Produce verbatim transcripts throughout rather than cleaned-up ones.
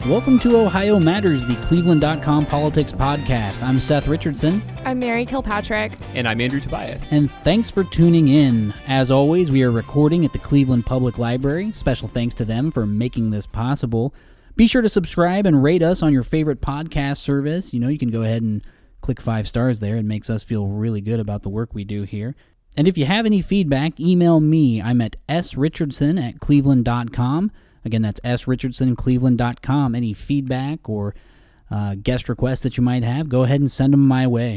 Welcome to Ohio Matters, the Cleveland dot com politics podcast. I'm Seth Richardson. I'm Mary Kilpatrick. And I'm Andrew Tobias. And thanks for tuning in. As always, we are recording at the Cleveland Public Library. Special thanks to them for making this possible. Be sure to subscribe and rate us on your favorite podcast service. You know, you can go ahead and click five stars there. It makes us feel really good about the work we do here. And if you have any feedback, email me. I'm at s richardson at cleveland dot com. Again, that's s richardson cleveland dot com. Any feedback or uh, guest requests that you might have, go ahead and send them my way.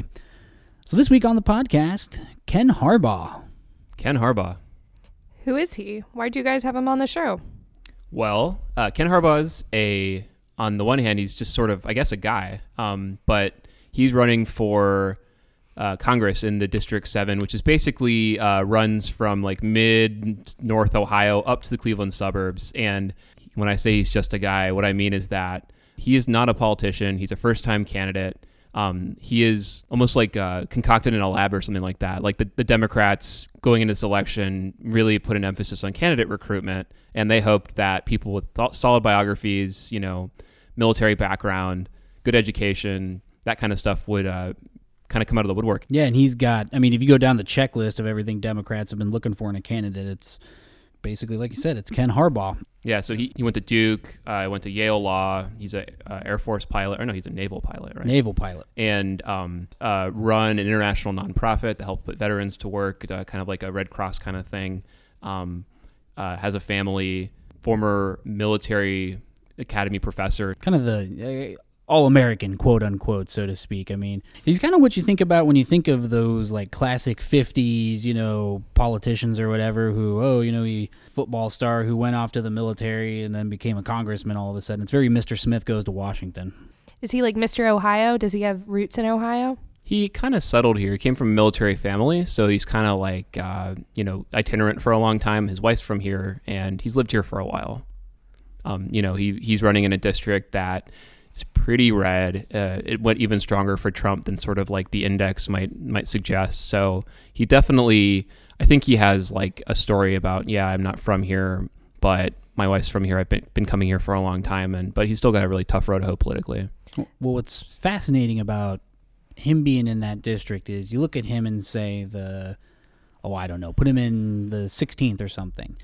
So this week on the podcast, Ken Harbaugh. Ken Harbaugh. Who is he? Why do you guys have him on the show? Well, uh, Ken Harbaugh is a, on the one hand, he's just sort of, I guess, a guy, um, but he's running for uh, Congress in the District seven, which is basically uh, runs from like mid-North Ohio up to the Cleveland suburbs. And when I say he's just a guy, what I mean is that he is not a politician. He's a first-time candidate. Um, he is almost like uh, concocted in a lab or something like that. Like the, the Democrats going into this election really put an emphasis on candidate recruitment, and they hoped that people with th- solid biographies, you know, military background, good education, that kind of stuff would uh, kind of come out of the woodwork. Yeah, and he's got, I mean, if you go down the checklist of everything Democrats have been looking for in a candidate, it's basically, like you said, it's Ken Harbaugh. Yeah, so he, he went to Duke, uh, went to Yale Law. He's a uh, Air Force pilot, or no, he's a naval pilot, right? Naval pilot. And um, uh, run an international nonprofit that helps put veterans to work, uh, kind of like a Red Cross kind of thing. Um, uh, has a family, former military academy professor. Kind of the uh, all-American, quote-unquote, so to speak. I mean, he's kind of what you think about when you think of those, like, classic fifties, you know, politicians or whatever who, oh, you know, he football star who went off to the military and then became a congressman all of a sudden. It's very Mister Smith Goes to Washington. Is he like Mister Ohio? Does he have roots in Ohio? He kind of settled here. He came from a military family, so he's kind of like, uh, you know, itinerant for a long time. His wife's from here, and he's lived here for a while. Um, you know, he he's running in a district that is pretty red. Uh, it went even stronger for Trump than sort of like the index might might suggest. So he definitely, I think he has like a story about, yeah, I'm not from here, but my wife's from here. I've been, been coming here for a long time, and but he's still got a really tough road to hoe politically. Well, what's fascinating about him being in that district is you look at him and say the, oh, I don't know, put him in the sixteenth or something.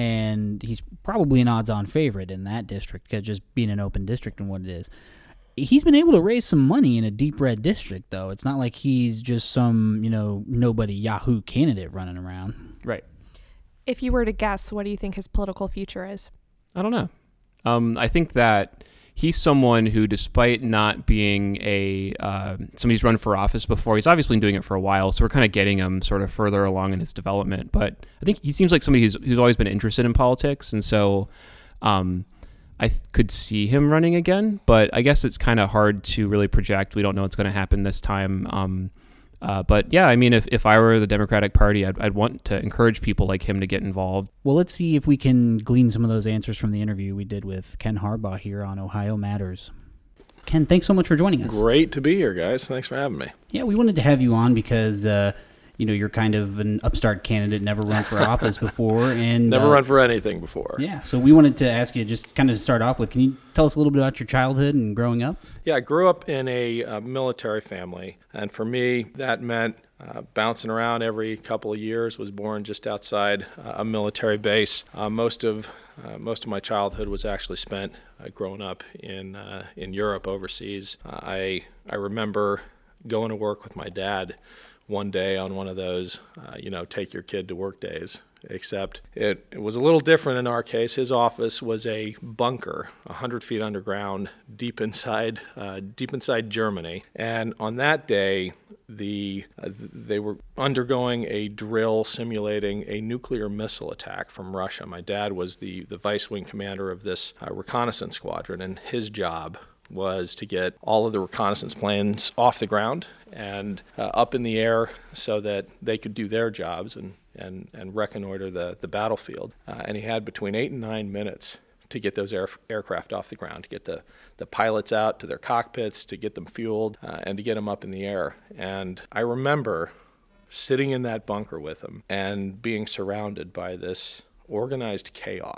And he's probably an odds-on favorite in that district, because just being an open district and what it is. He's been able to raise some money in a deep red district, though. It's not like he's just some, you know, nobody Yahoo candidate running around. Right. If you were to guess, what do you think his political future is? I don't know. Um, I think that he's someone who, despite not being a uh, somebody who's run for office before, he's obviously been doing it for a while, so we're kind of getting him sort of further along in his development. But I think he seems like somebody who's who's always been interested in politics, and so um, I th- could see him running again. But I guess it's kind of hard to really project. We don't know what's going to happen this time. Um, Uh, but yeah, I mean, if, if I were the Democratic Party, I'd, I'd want to encourage people like him to get involved. Well, let's see if we can glean some of those answers from the interview we did with Ken Harbaugh here on Ohio Matters. Ken, thanks so much for joining us. Great to be here, guys. Thanks for having me. Yeah, we wanted to have you on because, uh, you know, you're kind of an upstart candidate, never run for office before. and Never uh, run for anything before. Yeah, so we wanted to ask you just kind of to start off with, can you tell us a little bit about your childhood and growing up? Yeah, I grew up in a uh, military family, and for me, that meant uh, bouncing around every couple of years. Was born just outside uh, a military base. Uh, most of uh, most of my childhood was actually spent uh, growing up in uh, in Europe, overseas. Uh, I I remember going to work with my dad one day on one of those, uh, you know, take your kid to work days, except it, it was a little different in our case. His office was a bunker, one hundred feet underground, deep inside uh, deep inside Germany. And on that day, the uh, they were undergoing a drill simulating a nuclear missile attack from Russia. My dad was the, the vice wing commander of this uh, reconnaissance squadron, and his job was to get all of the reconnaissance planes off the ground and uh, up in the air so that they could do their jobs and, and, and reconnoiter the, the battlefield. Uh, and he had between eight and nine minutes to get those air, aircraft off the ground, to get the, the pilots out to their cockpits, to get them fueled, uh, and to get them up in the air. And I remember sitting in that bunker with him and being surrounded by this organized chaos.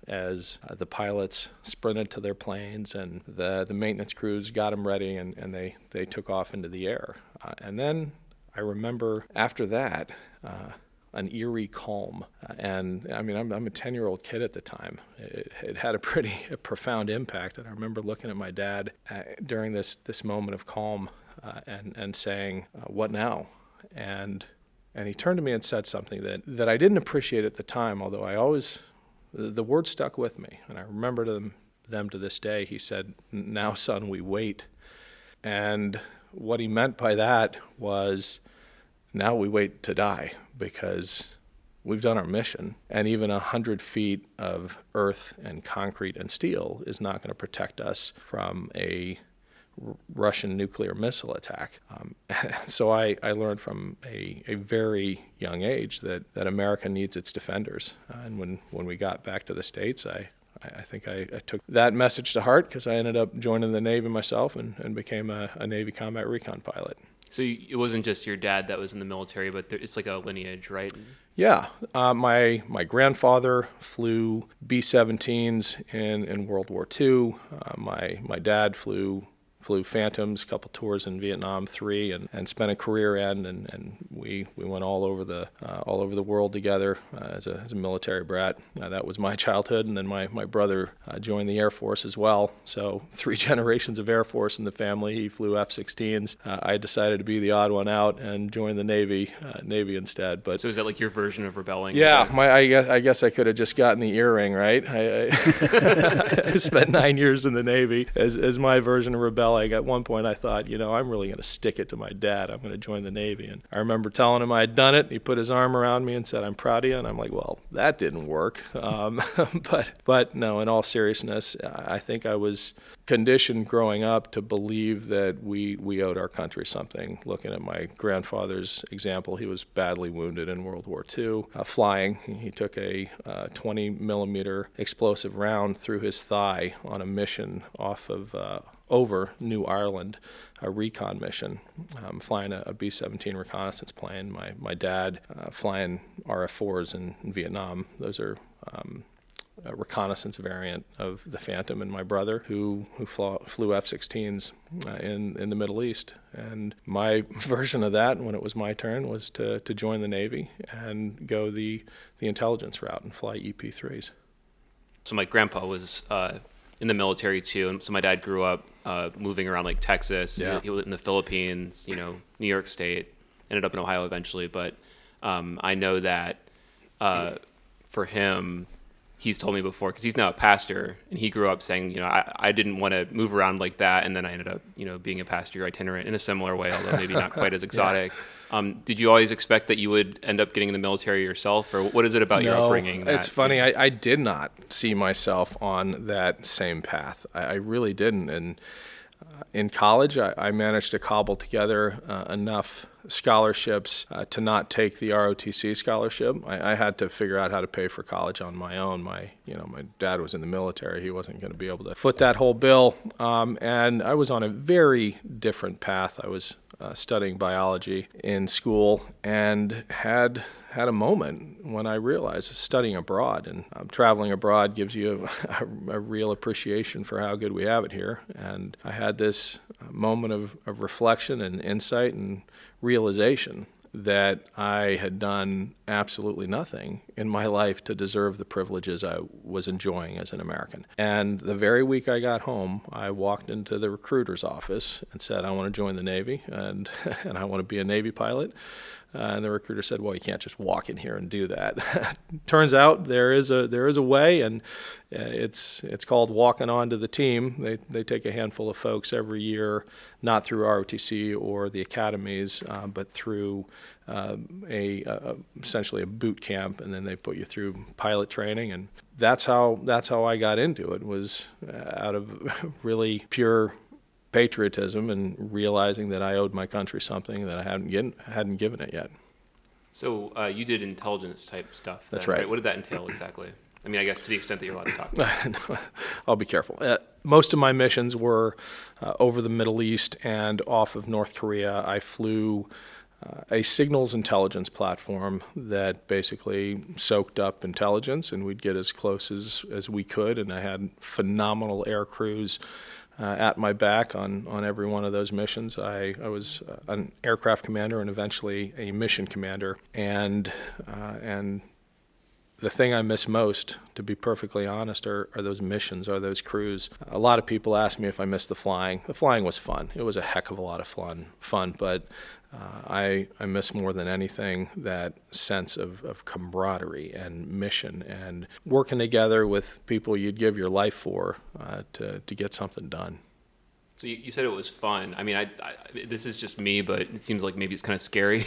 as uh, the pilots sprinted to their planes and the, the maintenance crews got them ready and, and they, they took off into the air. Uh, and then I remember after that, uh, an eerie calm. Uh, and I mean, I'm, I'm a ten-year-old kid at the time. It, it had a pretty a profound impact. And I remember looking at my dad uh, during this, this moment of calm uh, and, and saying, uh, what now? And and he turned to me and said something that, that I didn't appreciate at the time, although I always, the, the word stuck with me. And I remember them, them to this day. He said, now, son, we wait. And what he meant by that was, now we wait to die, because we've done our mission, and even a hundred feet of earth and concrete and steel is not going to protect us from a R- Russian nuclear missile attack. Um, so I, I learned from a, a very young age that, that America needs its defenders. Uh, and when, when we got back to the States, I, I think I, I took that message to heart, because I ended up joining the Navy myself and, and became a, a Navy combat recon pilot. So you, it wasn't just your dad that was in the military, but there, it's like a lineage, right? Yeah. Uh, my my grandfather flew B seventeens in, in World War Two. Uh, my my dad flew flew Phantoms, a couple tours in Vietnam three, and, and spent a career end, and, and we, we went all over the uh, all over the world together uh, as a as a military brat. Uh, that was my childhood, and then my my brother uh, joined the Air Force as well. So three generations of Air Force in the family. He flew F sixteens. Uh, I decided to be the odd one out and joined the Navy uh, Navy instead. But so is that like your version of rebelling? Yeah, my I guess I guess I could have just gotten the earring, right? I, I, I spent nine years in the Navy as as my version of rebelling. Like at one point I thought, you know, I'm really going to stick it to my dad. I'm going to join the Navy. And I remember telling him I had done it. He put his arm around me and said, I'm proud of you. And I'm like, well, that didn't work. Um, but, but no, in all seriousness, I think I was conditioned growing up to believe that we, we owed our country something. Looking at my grandfather's example, he was badly wounded in World War Two, uh, flying. He took a uh, twenty millimeter explosive round through his thigh on a mission off of uh, over New Ireland, a recon mission, um, flying a, a B seventeen reconnaissance plane. My my dad uh, flying R F fours in, in Vietnam. Those are um, a reconnaissance variant of the Phantom, and my brother who who flew, flew F sixteens uh, in in the Middle East. And my version of that, when it was my turn, was to to join the Navy and go the the intelligence route and fly E P threes. So my grandpa was uh, in the military too, and so my dad grew up uh, moving around like Texas. Yeah. He, he lived in the Philippines, you know, New York State. Ended up in Ohio eventually, but um, I know that uh, for him, he's told me before, because he's now a pastor, and he grew up saying, you know, I, I didn't want to move around like that, and then I ended up, you know, being a pastor itinerant in a similar way, although maybe not quite as exotic. Yeah. Um, did you always expect that you would end up getting in the military yourself, or what is it about no, your upbringing? That, it's funny. I, I did not see myself on that same path. I, I really didn't. And uh, in college, I, I managed to cobble together uh, enough scholarships uh, to not take the R O T C scholarship. I, I had to figure out how to pay for college on my own. My, you know, my dad was in the military. He wasn't going to be able to foot that whole bill. Um, and I was on a very different path. I was uh, studying biology in school and had had a moment when I realized studying abroad and um, traveling abroad gives you a, a, a real appreciation for how good we have it here. And I had this moment of, of reflection and insight and realization that I had done absolutely nothing in my life to deserve the privileges I was enjoying as an American. And the very week I got home, I walked into the recruiter's office and said, I want to join the Navy, and, and I want to be a Navy pilot. Uh, and the recruiter said, well, you can't just walk in here and do that. Turns out there is a there is a way, and uh, it's it's called walking onto the team. They they take a handful of folks every year, not through R O T C or the academies, uh, but through uh, a, a essentially a boot camp, and then they put you through pilot training, and that's how that's how I got into it. Was out of really pure patriotism and realizing that I owed my country something that I hadn't given, hadn't given it yet. So uh, you did intelligence type stuff. That's then, right. What did that entail exactly? I mean, I guess to the extent that you're allowed to talk about it. I'll be careful. Uh, most of my missions were uh, over the Middle East and off of North Korea. I flew uh, a signals intelligence platform that basically soaked up intelligence, and we'd get as close as, as we could. And I had phenomenal air crews uh, at my back on, on every one of those missions. I, I was an aircraft commander and eventually a mission commander. And uh, and the thing I miss most, to be perfectly honest, are, are those missions, are those crews. A lot of people ask me if I miss the flying. The flying was fun. It was a heck of a lot of fun, fun but uh, I, I miss more than anything that sense of, of camaraderie and mission and working together with people you'd give your life for uh, to, to get something done. So you, you said it was fun. I mean, I, I, this is just me, but it seems like maybe it's kind of scary.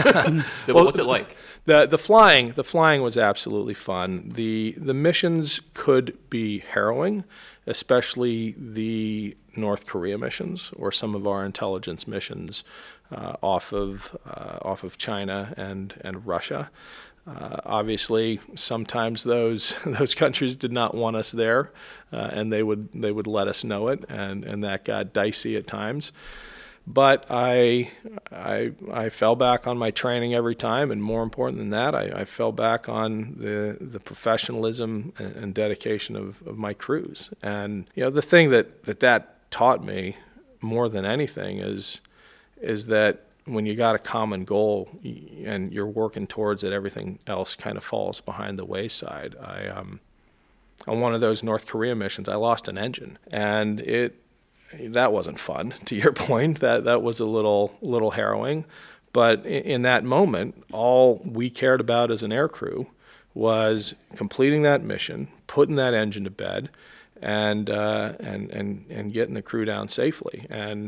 So well, what's it like? The the flying the flying was absolutely fun. The the missions could be harrowing, especially the North Korea missions or some of our intelligence missions uh, off of uh, off of China and and Russia. Uh, obviously, sometimes those those countries did not want us there, uh, and they would they would let us know it, and, and that got dicey at times. But I, I I fell back on my training every time, and more important than that, I, I fell back on the the professionalism and, and dedication of, of my crews. And you know, the thing that, that that taught me more than anything is is that when you got a common goal and you're working towards it, everything else kind of falls behind the wayside. I um, on one of those North Korea missions, I lost an engine, and it that wasn't fun. To your point, that that was a little little harrowing, but in, in that moment, all we cared about as an air crew was completing that mission, putting that engine to bed, and uh, and and and getting the crew down safely. And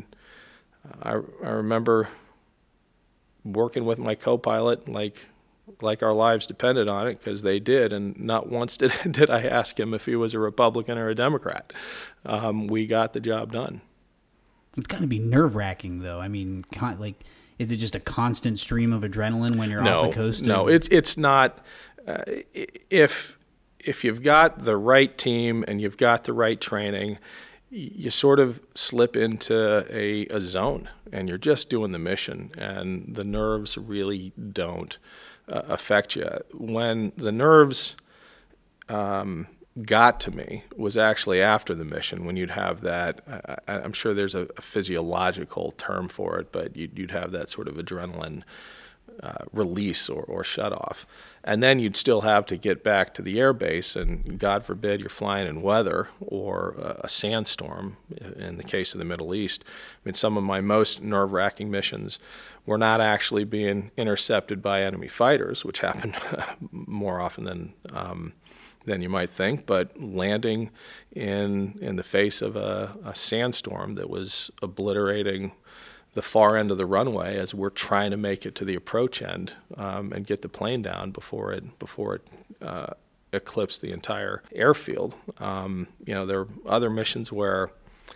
I I remember working with my co-pilot like like our lives depended on it, because they did, and not once did did I ask him if he was a Republican or a Democrat. Um, we got the job done. It's got to be nerve-wracking, though. I mean, con- like, is it just a constant stream of adrenaline when you're no, off the coast? Of- no, it's it's not. Uh, if if you've got the right team and you've got the right training, you sort of slip into a, a zone, and you're just doing the mission, and the nerves really don't uh, affect you. When the nerves um, got to me was actually after the mission, when you'd have that, I, I'm sure there's a, a physiological term for it, but you'd, you'd have that sort of adrenaline Uh, release or, or shut off. And then you'd still have to get back to the air base, and God forbid you're flying in weather or uh, a sandstorm in the case of the Middle East. I mean, some of my most nerve-wracking missions were not actually being intercepted by enemy fighters, which happened more often than um, than you might think, but landing in in the face of a, a sandstorm that was obliterating the far end of the runway as we're trying to make it to the approach end um, and get the plane down before it before it uh, eclipsed the entire airfield. Um, you know, there were other missions where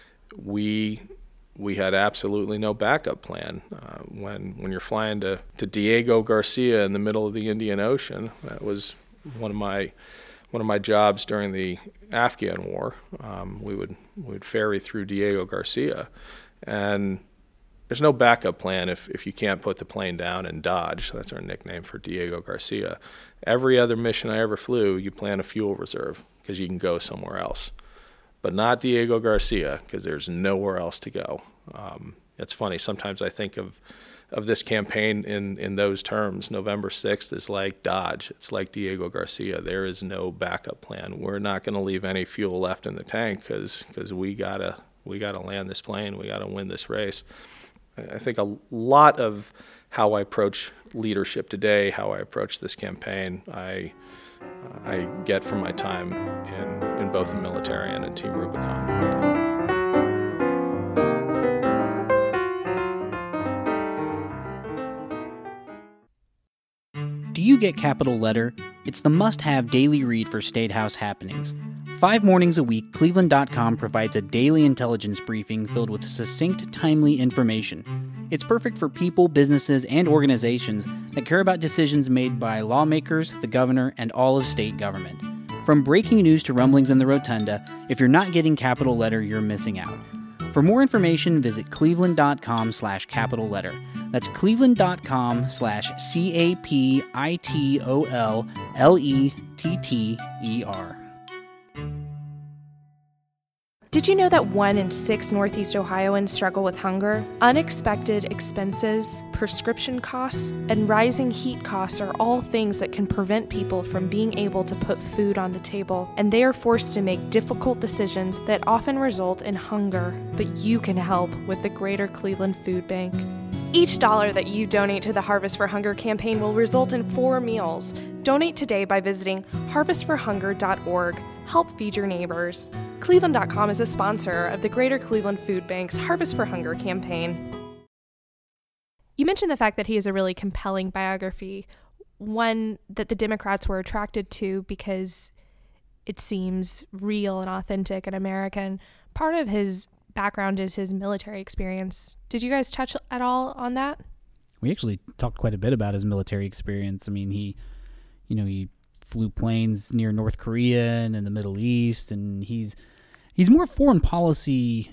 we we had absolutely no backup plan. Uh, when when you're flying to, to Diego Garcia in the middle of the Indian Ocean, that was one of my one of my jobs during the Afghan War. Um, we would we would ferry through Diego Garcia, and there's no backup plan if, if you can't put the plane down and dodge. That's our nickname for Diego Garcia. Every other mission I ever flew, you plan a fuel reserve because you can go somewhere else. But not Diego Garcia, because there's nowhere else to go. Um, it's funny, sometimes I think of of this campaign in, in those terms. November sixth is like Dodge. It's like Diego Garcia. There is no backup plan. We're not going to leave any fuel left in the tank because because we gotta we gotta land this plane. We gotta win this race. I think a lot of how I approach leadership today, how I approach this campaign, I I get from my time in, in both the military and in Team Rubicon. Do you get Capital Letter? It's the must-have daily read for State House happenings. Five mornings a week, Cleveland dot com provides a daily intelligence briefing filled with succinct, timely information. It's perfect for people, businesses, and organizations that care about decisions made by lawmakers, the governor, and all of state government. From breaking news to rumblings in the rotunda, if you're not getting Capital Letter, you're missing out. For more information, visit cleveland dot com slash capital letter. That's cleveland.com slash C A P I T O L L E T T E R. Did you know that one in six Northeast Ohioans struggle with hunger? Unexpected expenses, prescription costs, and rising heat costs are all things that can prevent people from being able to put food on the table, and they are forced to make difficult decisions that often result in hunger. But you can help with the Greater Cleveland Food Bank. Each dollar that you donate to the Harvest for Hunger campaign will result in four meals. Donate today by visiting harvest for hunger dot org. Help feed your neighbors. Cleveland dot com is a sponsor of the Greater Cleveland Food Bank's Harvest for Hunger campaign. You mentioned the fact that he is a really compelling biography, one that the Democrats were attracted to because it seems real and authentic and American. Part of his background is his military experience. Did you guys touch at all on that? We actually talked quite a bit about his military experience. I mean, he, you know, he flew planes near North Korea and in the Middle East, and he's he's more foreign policy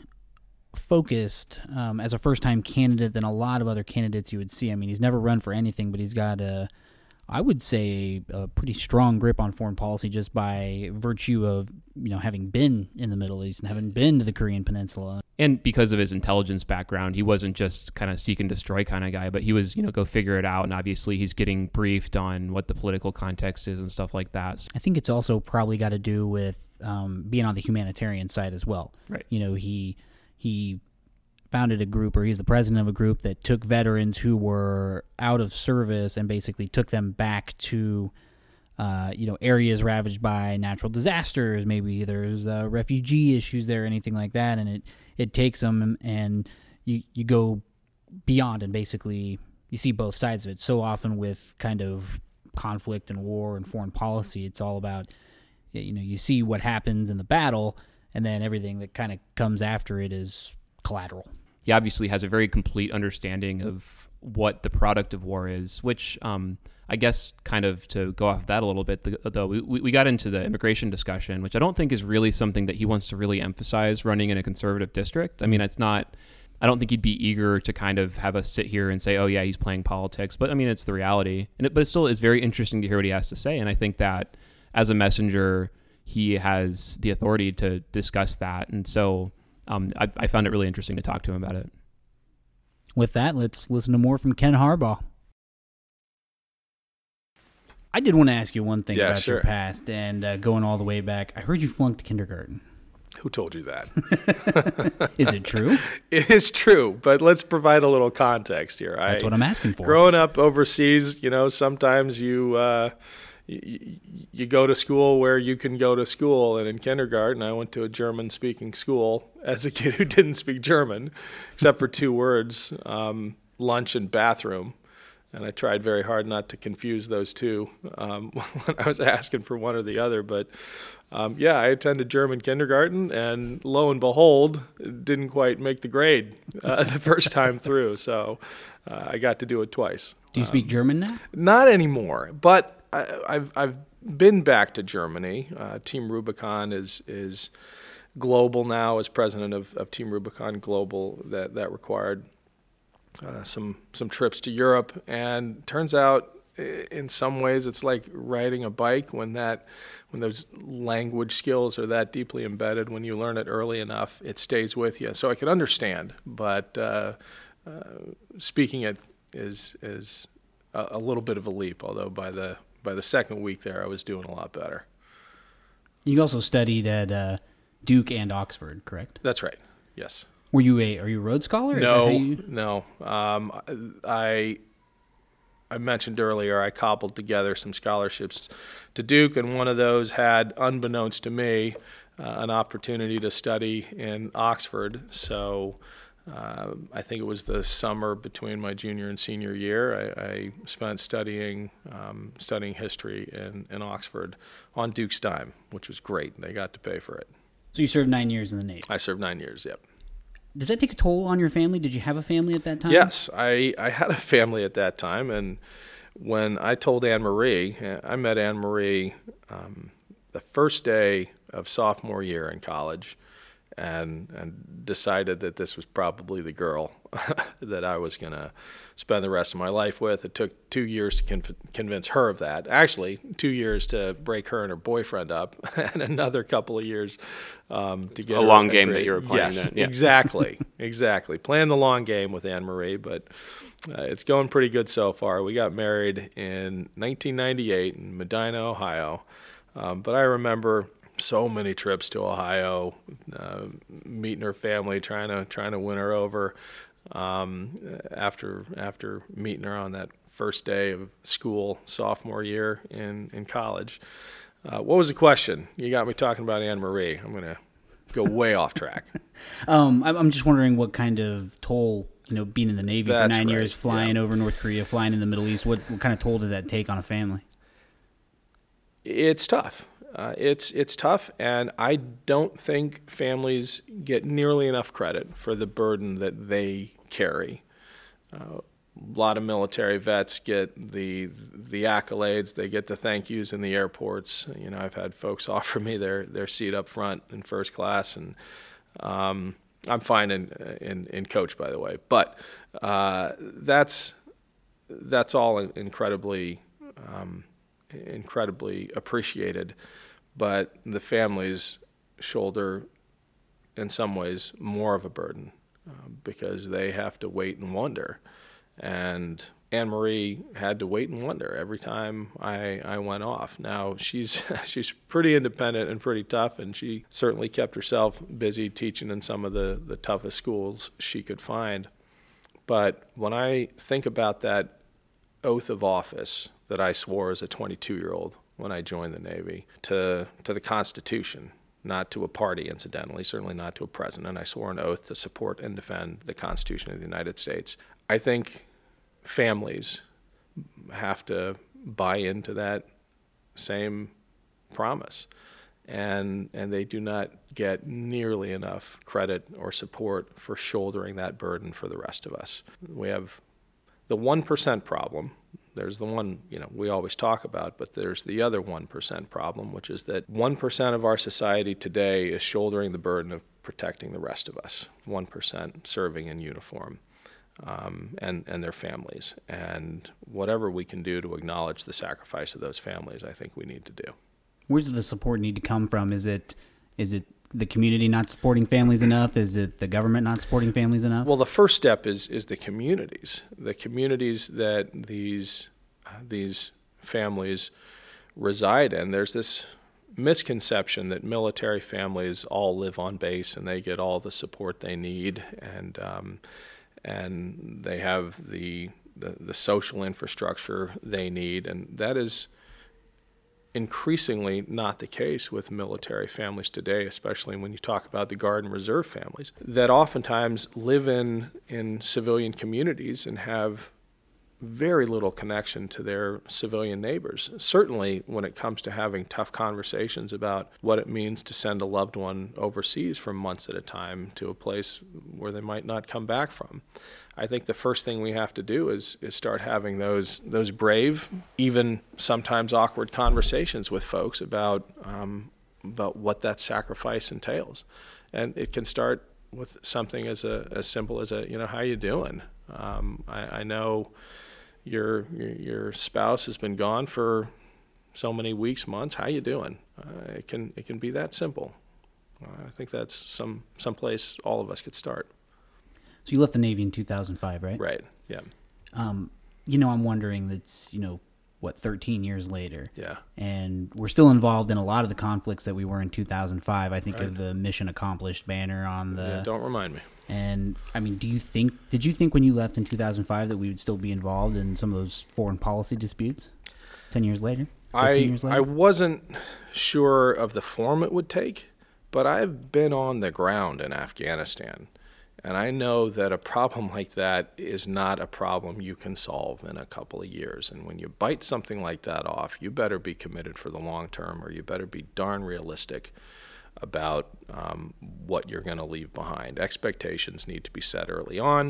focused um, as a first-time candidate than a lot of other candidates you would see. I mean, he's never run for anything, but he's got a, I would say, a pretty strong grip on foreign policy just by virtue of, you know, having been in the Middle East and having been to the Korean Peninsula. And because of his intelligence background, he wasn't just kind of seek and destroy kind of guy, but he was, you know, go figure it out. And obviously he's getting briefed on what the political context is and stuff like that. I think it's also probably got to do with um, being on the humanitarian side as well. Right. You know, he he founded a group, or he's the president of a group that took veterans who were out of service and basically took them back to, uh, you know, areas ravaged by natural disasters. Maybe there's uh, refugee issues there, anything like that, and it it takes them and you you go beyond and basically you see both sides of it. So often with kind of conflict and war and foreign policy, it's all about, you know, you see what happens in the battle, and then everything that kind of comes after it is collateral. He obviously has a very complete understanding of what the product of war is, which um, I guess kind of to go off that a little bit, though, we, we got into the immigration discussion, which I don't think is really something that he wants to really emphasize running in a conservative district. I mean, it's not, I don't think he'd be eager to kind of have us sit here and say, oh yeah, he's playing politics, but I mean, it's the reality. And it, but it still is very interesting to hear what he has to say. And I think that as a messenger, he has the authority to discuss that. And so Um, I, I found it really interesting to talk to him about it. With that, let's listen to more from Ken Harbaugh. I did want to ask you one thing yeah, about sure. your past and uh, going all the way back. I heard you flunked kindergarten. Who told you that? Is it true? It is true, but let's provide a little context here. That's I, what I'm asking for. Growing up overseas, you know, sometimes you... Uh, You, you go to school where you can go to school, and in kindergarten I went to a German-speaking school as a kid who didn't speak German, except for two words, um, lunch and bathroom, and I tried very hard not to confuse those two um, when I was asking for one or the other, but um, yeah, I attended German kindergarten, and lo and behold, it didn't quite make the grade uh, the first time through, so uh, I got to do it twice. Do you speak um, German now? Not anymore, but I, I've I've been back to Germany. Uh, Team Rubicon is is global now. As president of, of Team Rubicon Global, that that required uh, some some trips to Europe. And turns out, in some ways, it's like riding a bike. When that when those language skills are that deeply embedded, when you learn it early enough, it stays with you. So I can understand, but uh, uh, speaking it is is a, a little bit of a leap. Although by the By the second week there, I was doing a lot better. You also studied at uh, Duke and Oxford, correct? That's right. Yes. Were you a Are you a Rhodes Scholar? Is no, that how you... no. Um, I I mentioned earlier I cobbled together some scholarships to Duke, and one of those had, unbeknownst to me, uh, an opportunity to study in Oxford. So. Uh, I think it was the summer between my junior and senior year. I, I spent studying um, studying history in, in Oxford on Duke's dime, which was great. They got to pay for it. So you served nine years in the Navy. I served nine years, yep. Does that take a toll on your family? Did you have a family at that time? Yes, I, I had a family at that time, and when I told Anne-Marie, I met Anne-Marie um, the first day of sophomore year in college, and and decided that this was probably the girl that I was going to spend the rest of my life with. It took two years to conv- convince her of that. Actually, two years to break her and her boyfriend up, and another couple of years um, to get a her long game agree. that you were playing. Yes, then. Yeah. exactly, exactly. Playing the long game with Anne Marie, but uh, it's going pretty good so far. We got married in nineteen ninety-eight in Medina, Ohio, um, but I remember so many trips to Ohio, uh, meeting her family, trying to trying to win her over. Um, after after meeting her on that first day of school, sophomore year in in college. Uh, what was the question? You got me talking about Anne Marie. I'm gonna go way off track. Um, I'm I'm just wondering what kind of toll, you know, being in the Navy That's for nine right, years, flying yeah. over North Korea, flying in the Middle East. What what kind of toll does that take on a family? It's tough. Uh, it's it's tough, and I don't think families get nearly enough credit for the burden that they carry. Uh, a lot of military vets get the the accolades, they get the thank yous in the airports. You know, I've had folks offer me their, their seat up front in first class, and um, I'm fine in, in in coach, by the way. But uh, that's that's all incredibly um, incredibly appreciated. But the families shoulder, in some ways, more of a burden uh, because they have to wait and wonder. And Anne Marie had to wait and wonder every time I, I went off. Now, she's she's pretty independent and pretty tough, and she certainly kept herself busy teaching in some of the, the toughest schools she could find. But when I think about that oath of office that I swore as a twenty-two-year-old when I joined the Navy, to to the Constitution, not to a party, incidentally, certainly not to a president. I swore an oath to support and defend the Constitution of the United States. I think families have to buy into that same promise, and and they do not get nearly enough credit or support for shouldering that burden for the rest of us. We have the one percent problem. There's the one, you know, we always talk about, but there's the other one percent problem, which is that one percent of our society today is shouldering the burden of protecting the rest of us, one percent serving in uniform, um, and, and their families. And whatever we can do to acknowledge the sacrifice of those families, I think we need to do. Where does the support need to come from? Is it is it the community not supporting families enough? Is it the government not supporting families enough? Well, the first step is is the communities, the communities that these uh, these families reside in. There's this misconception that military families all live on base and they get all the support they need, and um, and they have the, the the social infrastructure they need, and that is increasingly not the case with military families today, especially when you talk about the Guard and Reserve families that oftentimes live in, in civilian communities and have very little connection to their civilian neighbors. Certainly when it comes to having tough conversations about what it means to send a loved one overseas for months at a time to a place where they might not come back from. I think the first thing we have to do is is start having those those brave, even sometimes awkward conversations with folks about um, about what that sacrifice entails, and it can start with something as a as simple as a you know how you doing. Um, I, I know your, your your spouse has been gone for so many weeks, months. How you doing? Uh, it can it can be that simple. Uh, I think that's some some place all of us could start. So you left the Navy in two thousand five, right? Right, yeah. Um, you know, I'm wondering, that's, you know, what, thirteen years later. Yeah. And we're still involved in a lot of the conflicts that we were in two thousand five. I think Right. of the Mission Accomplished banner on the... Yeah, don't remind me. And, I mean, do you think, did you think when you left in two thousand five that we would still be involved in some of those foreign policy disputes ten years later? I years later? I wasn't sure of the form it would take, but I've been on the ground in Afghanistan. And I know that a problem like that is not a problem you can solve in a couple of years. And when you bite something like that off, you better be committed for the long term, or you better be darn realistic about um, what you're going to leave behind. Expectations need to be set early on.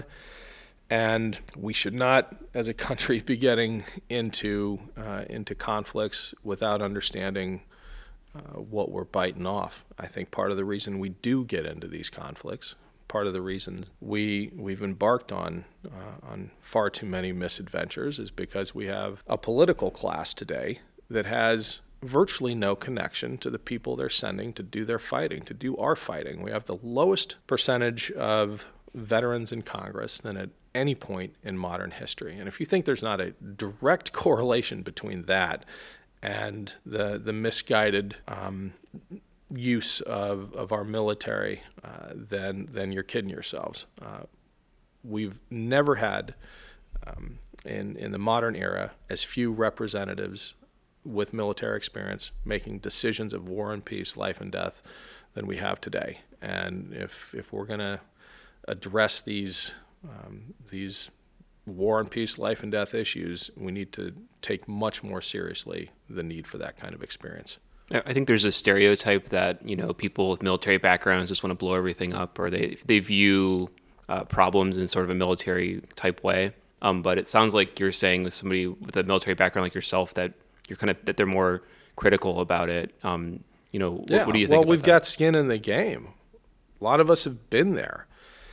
And we should not, as a country, be getting into uh, into conflicts without understanding uh, what we're biting off. I think part of the reason we do get into these conflicts, part of the reason we we've embarked on uh, on far too many misadventures, is because we have a political class today that has virtually no connection to the people they're sending to do their fighting, to do our fighting. We have the lowest percentage of veterans in Congress than at any point in modern history. And if you think there's not a direct correlation between that and the the misguided um, use of, of our military, uh, then then you're kidding yourselves. Uh, we've never had, um, in in the modern era, as few representatives with military experience making decisions of war and peace, life and death, than we have today. And if if we're going to address these um, these war and peace, life and death issues, we need to take much more seriously the need for that kind of experience. I think there's a stereotype that, you know, people with military backgrounds just want to blow everything up, or they they view uh, problems in sort of a military type way. Um, but it sounds like you're saying with somebody with a military background like yourself that you're kind of that they're more critical about it. Um, you know, what, yeah, what do you think? Well, about we've that? got skin in the game. A lot of us have been there.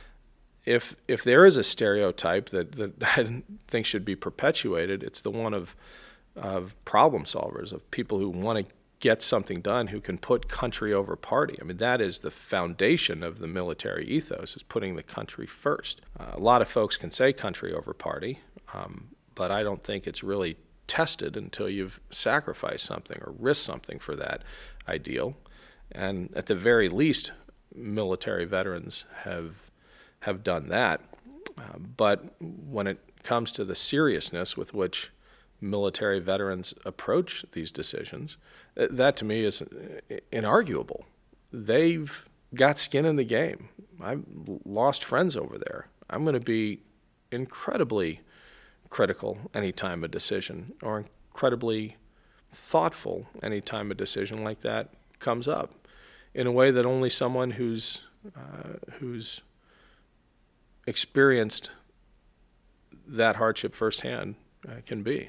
If if there is a stereotype that, that I think should be perpetuated, it's the one of of problem solvers, of people who want to get something done, who can put country over party. I mean, that is the foundation of the military ethos, is putting the country first. Uh, a lot of folks can say country over party, um, but I don't think it's really tested until you've sacrificed something or risked something for that ideal. And at the very least, military veterans have have done that. Uh, but when it comes to the seriousness with which military veterans approach these decisions, that to me is inarguable. They've got skin in the game. I've lost friends over there. I'm going to be incredibly critical anytime a decision, or incredibly thoughtful anytime a decision like that comes up, in a way that only someone who's uh, who's experienced that hardship firsthand uh, can be.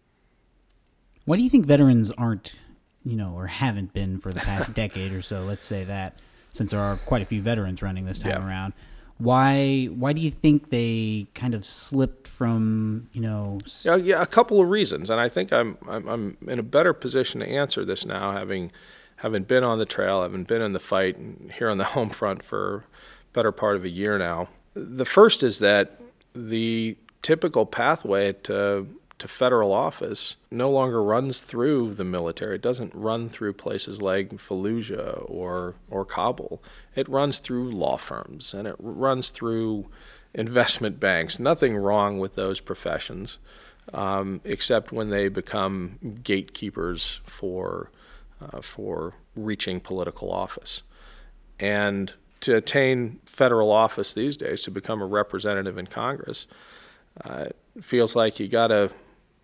Why do you think veterans aren't, you know, or haven't been for the past decade or so, let's say that, since there are quite a few veterans running this time Yeah. around, why why do you think they kind of slipped from, you know... s- Yeah, yeah, a couple of reasons, and I think I'm I'm, I'm in a better position to answer this now, having having been on the trail, having been in the fight, and here on the home front for better part of a year now. The first is that the typical pathway to to federal office no longer runs through the military. It doesn't run through places like Fallujah or or Kabul. It runs through law firms, and it runs through investment banks. Nothing wrong with those professions, um, except when they become gatekeepers for uh, for reaching political office. And to attain federal office these days, to become a representative in Congress, uh, it feels like you got to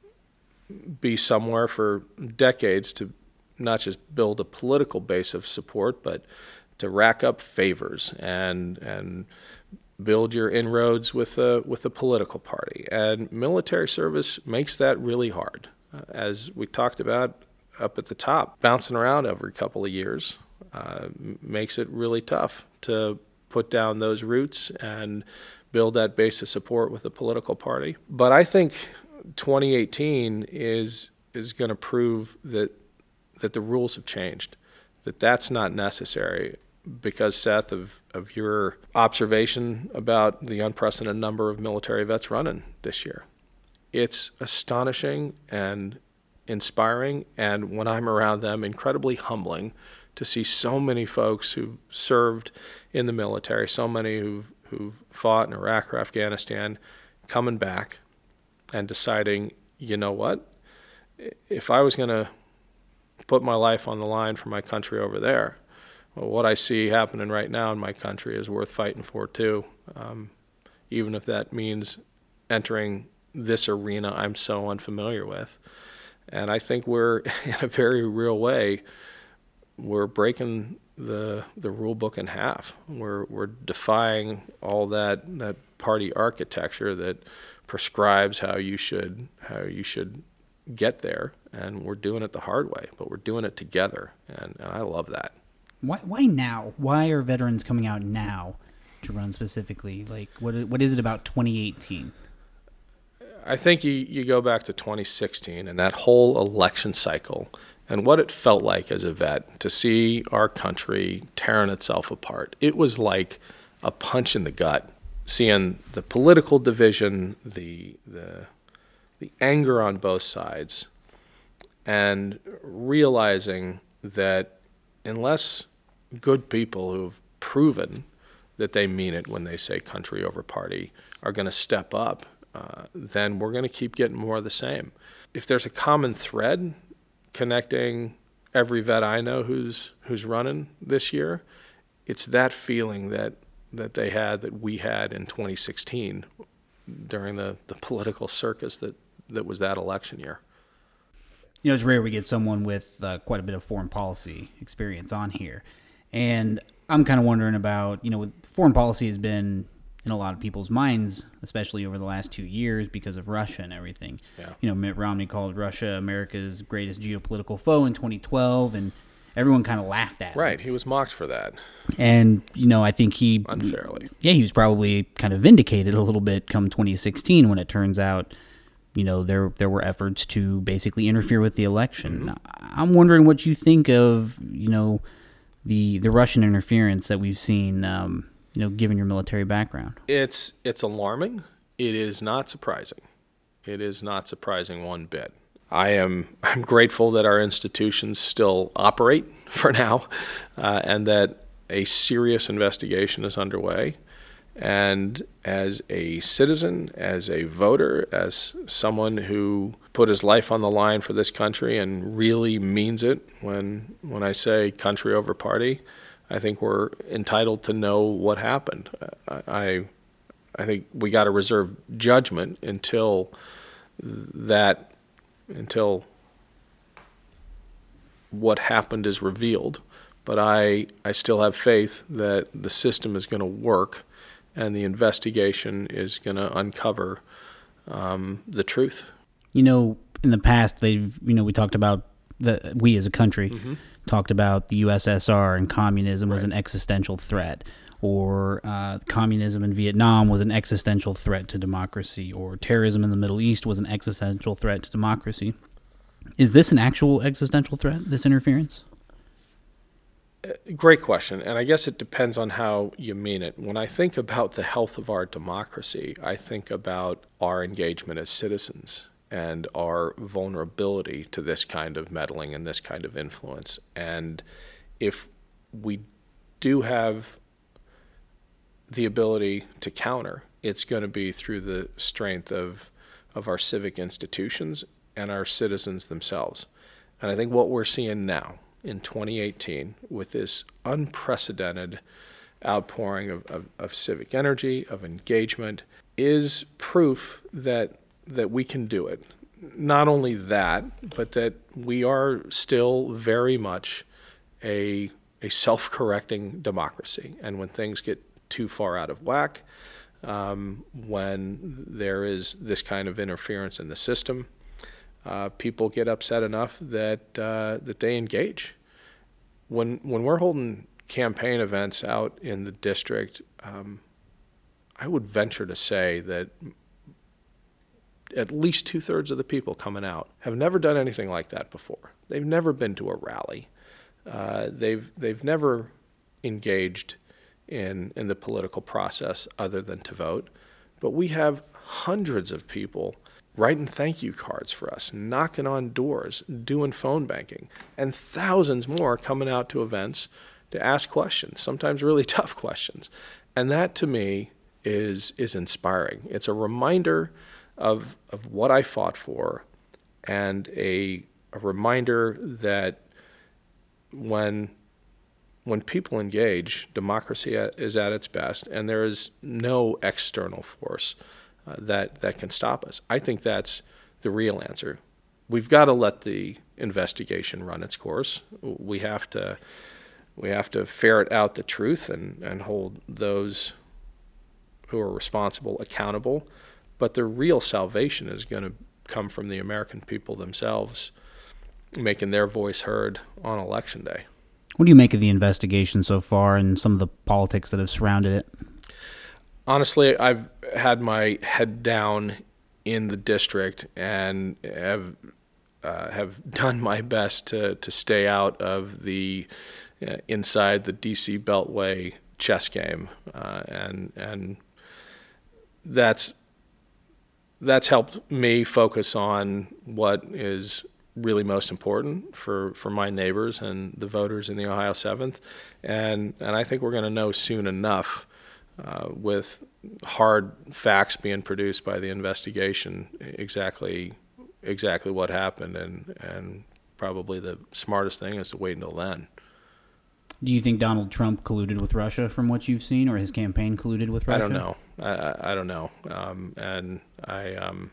be somewhere for decades to not just build a political base of support, but to rack up favors and and build your inroads with a with a political party. And military service makes that really hard, uh, as we talked about up at the top. Bouncing around every couple of years uh, makes it really tough to put down those roots and build that base of support with a political party. But I think twenty eighteen is is going to prove that that the rules have changed, that that's not necessary, because, Seth, of, of your observation about the unprecedented number of military vets running this year. It's astonishing and inspiring, and when I'm around them, incredibly humbling to see so many folks who've served in the military, so many who've, who've fought in Iraq or Afghanistan, coming back and deciding, you know what, if I was going to put my life on the line for my country over there, well, what I see happening right now in my country is worth fighting for too, um, even if that means entering this arena I'm so unfamiliar with. And I think we're, in a very real way, we're breaking the the rule book in half. We're we're defying all that that party architecture that prescribes how you should how you should get there, and we're doing it the hard way, but we're doing it together, and, and I love that. Why why now? Why are veterans coming out now to run specifically? Like, what what is it about twenty eighteen? I think you, you go back to twenty sixteen and that whole election cycle and what it felt like as a vet to see our country tearing itself apart. It was like a punch in the gut, seeing the political division, the the the anger on both sides, and realizing that unless good people who've proven that they mean it when they say country over party are going to step up, uh, then we're going to keep getting more of the same. If there's a common thread connecting every vet I know who's who's running this year, it's that feeling that that they had, that we had in twenty sixteen during the, the political circus that, that was that election year. You know, it's rare we get someone with uh, quite a bit of foreign policy experience on here. And I'm kind of wondering about, you know, foreign policy has been in a lot of people's minds, especially over the last two years because of Russia and everything. Yeah. You know, Mitt Romney called Russia America's greatest geopolitical foe in twenty twelve, and everyone kind of laughed at him. Right, he was mocked for that. And, you know, I think he... Unfairly. Yeah, he was probably kind of vindicated a little bit come twenty sixteen when it turns out, you know, there there were efforts to basically interfere with the election. Mm-hmm. I'm wondering what you think of, you know, the the Russian interference that we've seen, um, you know, given your military background. It's it's alarming. It is not surprising. It is not surprising one bit. I am I'm grateful that our institutions still operate for now, uh, and that a serious investigation is underway. And as a citizen, as a voter, as someone who put his life on the line for this country and really means it when when I say country over party, I think we're entitled to know what happened. I I think we got to reserve judgment until that until what happened is revealed. But I I still have faith that the system is going to work, and the investigation is going to uncover um, the truth. You know, in the past, they've, you know, we talked about, the we as a country mm-hmm. talked about the U S S R and communism right. was an existential threat, or uh, communism in Vietnam was an existential threat to democracy, or terrorism in the Middle East was an existential threat to democracy. Is this an actual existential threat, this interference? Great question, and I guess it depends on how you mean it. When I think about the health of our democracy, I think about our engagement as citizens and our vulnerability to this kind of meddling and this kind of influence. And if we do have the ability to counter, it's going to be through the strength of of our civic institutions and our citizens themselves. And I think what we're seeing now in twenty eighteen with this unprecedented outpouring of, of, of civic energy, of engagement, is proof that that we can do it. Not only that, but that we are still very much a a self-correcting democracy. And when things get too far out of whack, um, when there is this kind of interference in the system, uh, people get upset enough that uh, that they engage. When when we're holding campaign events out in the district, um, I would venture to say that at least two-thirds of the people coming out have never done anything like that before. They've never been to a rally. Uh, they've they've never engaged in in the political process other than to vote. But we have hundreds of people writing thank you cards for us, knocking on doors, doing phone banking, and thousands more coming out to events to ask questions, sometimes really tough questions. And that, to me, is is inspiring. It's a reminder of of what I fought for, and a a reminder that when when people engage, democracy is at its best, and there is no external force uh, that that can stop us. I think that's the real answer. We've got to let the investigation run its course. We have to we have to ferret out the truth and, and hold those who are responsible accountable. But the real salvation is going to come from the American people themselves, making their voice heard on Election Day. What do you make of the investigation so far and some of the politics that have surrounded it? Honestly, I've had my head down in the district and have uh, have done my best to, to stay out of the uh, inside the D C Beltway chess game, uh, and and that's that's helped me focus on what is really most important for, for my neighbors and the voters in the Ohio seventh, and and I think we're going to know soon enough, uh, with hard facts being produced by the investigation, exactly exactly what happened, and and probably the smartest thing is to wait until then. Do you think Donald Trump colluded with Russia from what you've seen, or his campaign colluded with Russia? I don't know. I, I, I don't know. Um, and I um,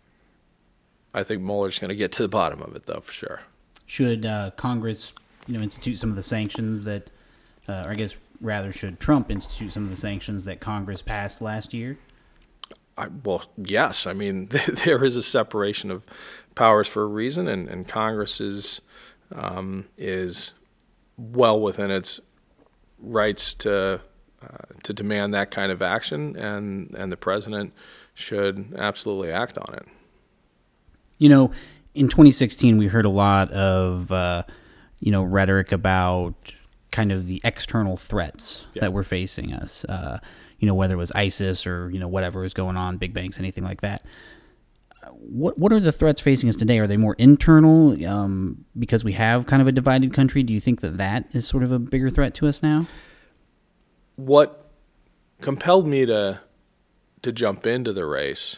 I think Mueller's going to get to the bottom of it, though, for sure. Should uh, Congress, you know, institute some of the sanctions that, uh, or I guess rather, should Trump institute some of the sanctions that Congress passed last year? I, well, yes. I mean, there is a separation of powers for a reason, and, and Congress is um, is well within its rights to uh, to demand that kind of action, and, and the president should absolutely act on it. You know, in twenty sixteen, we heard a lot of, uh, you know, rhetoric about kind of the external threats yeah. that were facing us. Uh, you know, whether it was ISIS or, you know, whatever was going on, big banks, anything like that. What what are the threats facing us today? Are they more internal um, because we have kind of a divided country? Do you think that that is sort of a bigger threat to us now? What compelled me to to jump into the race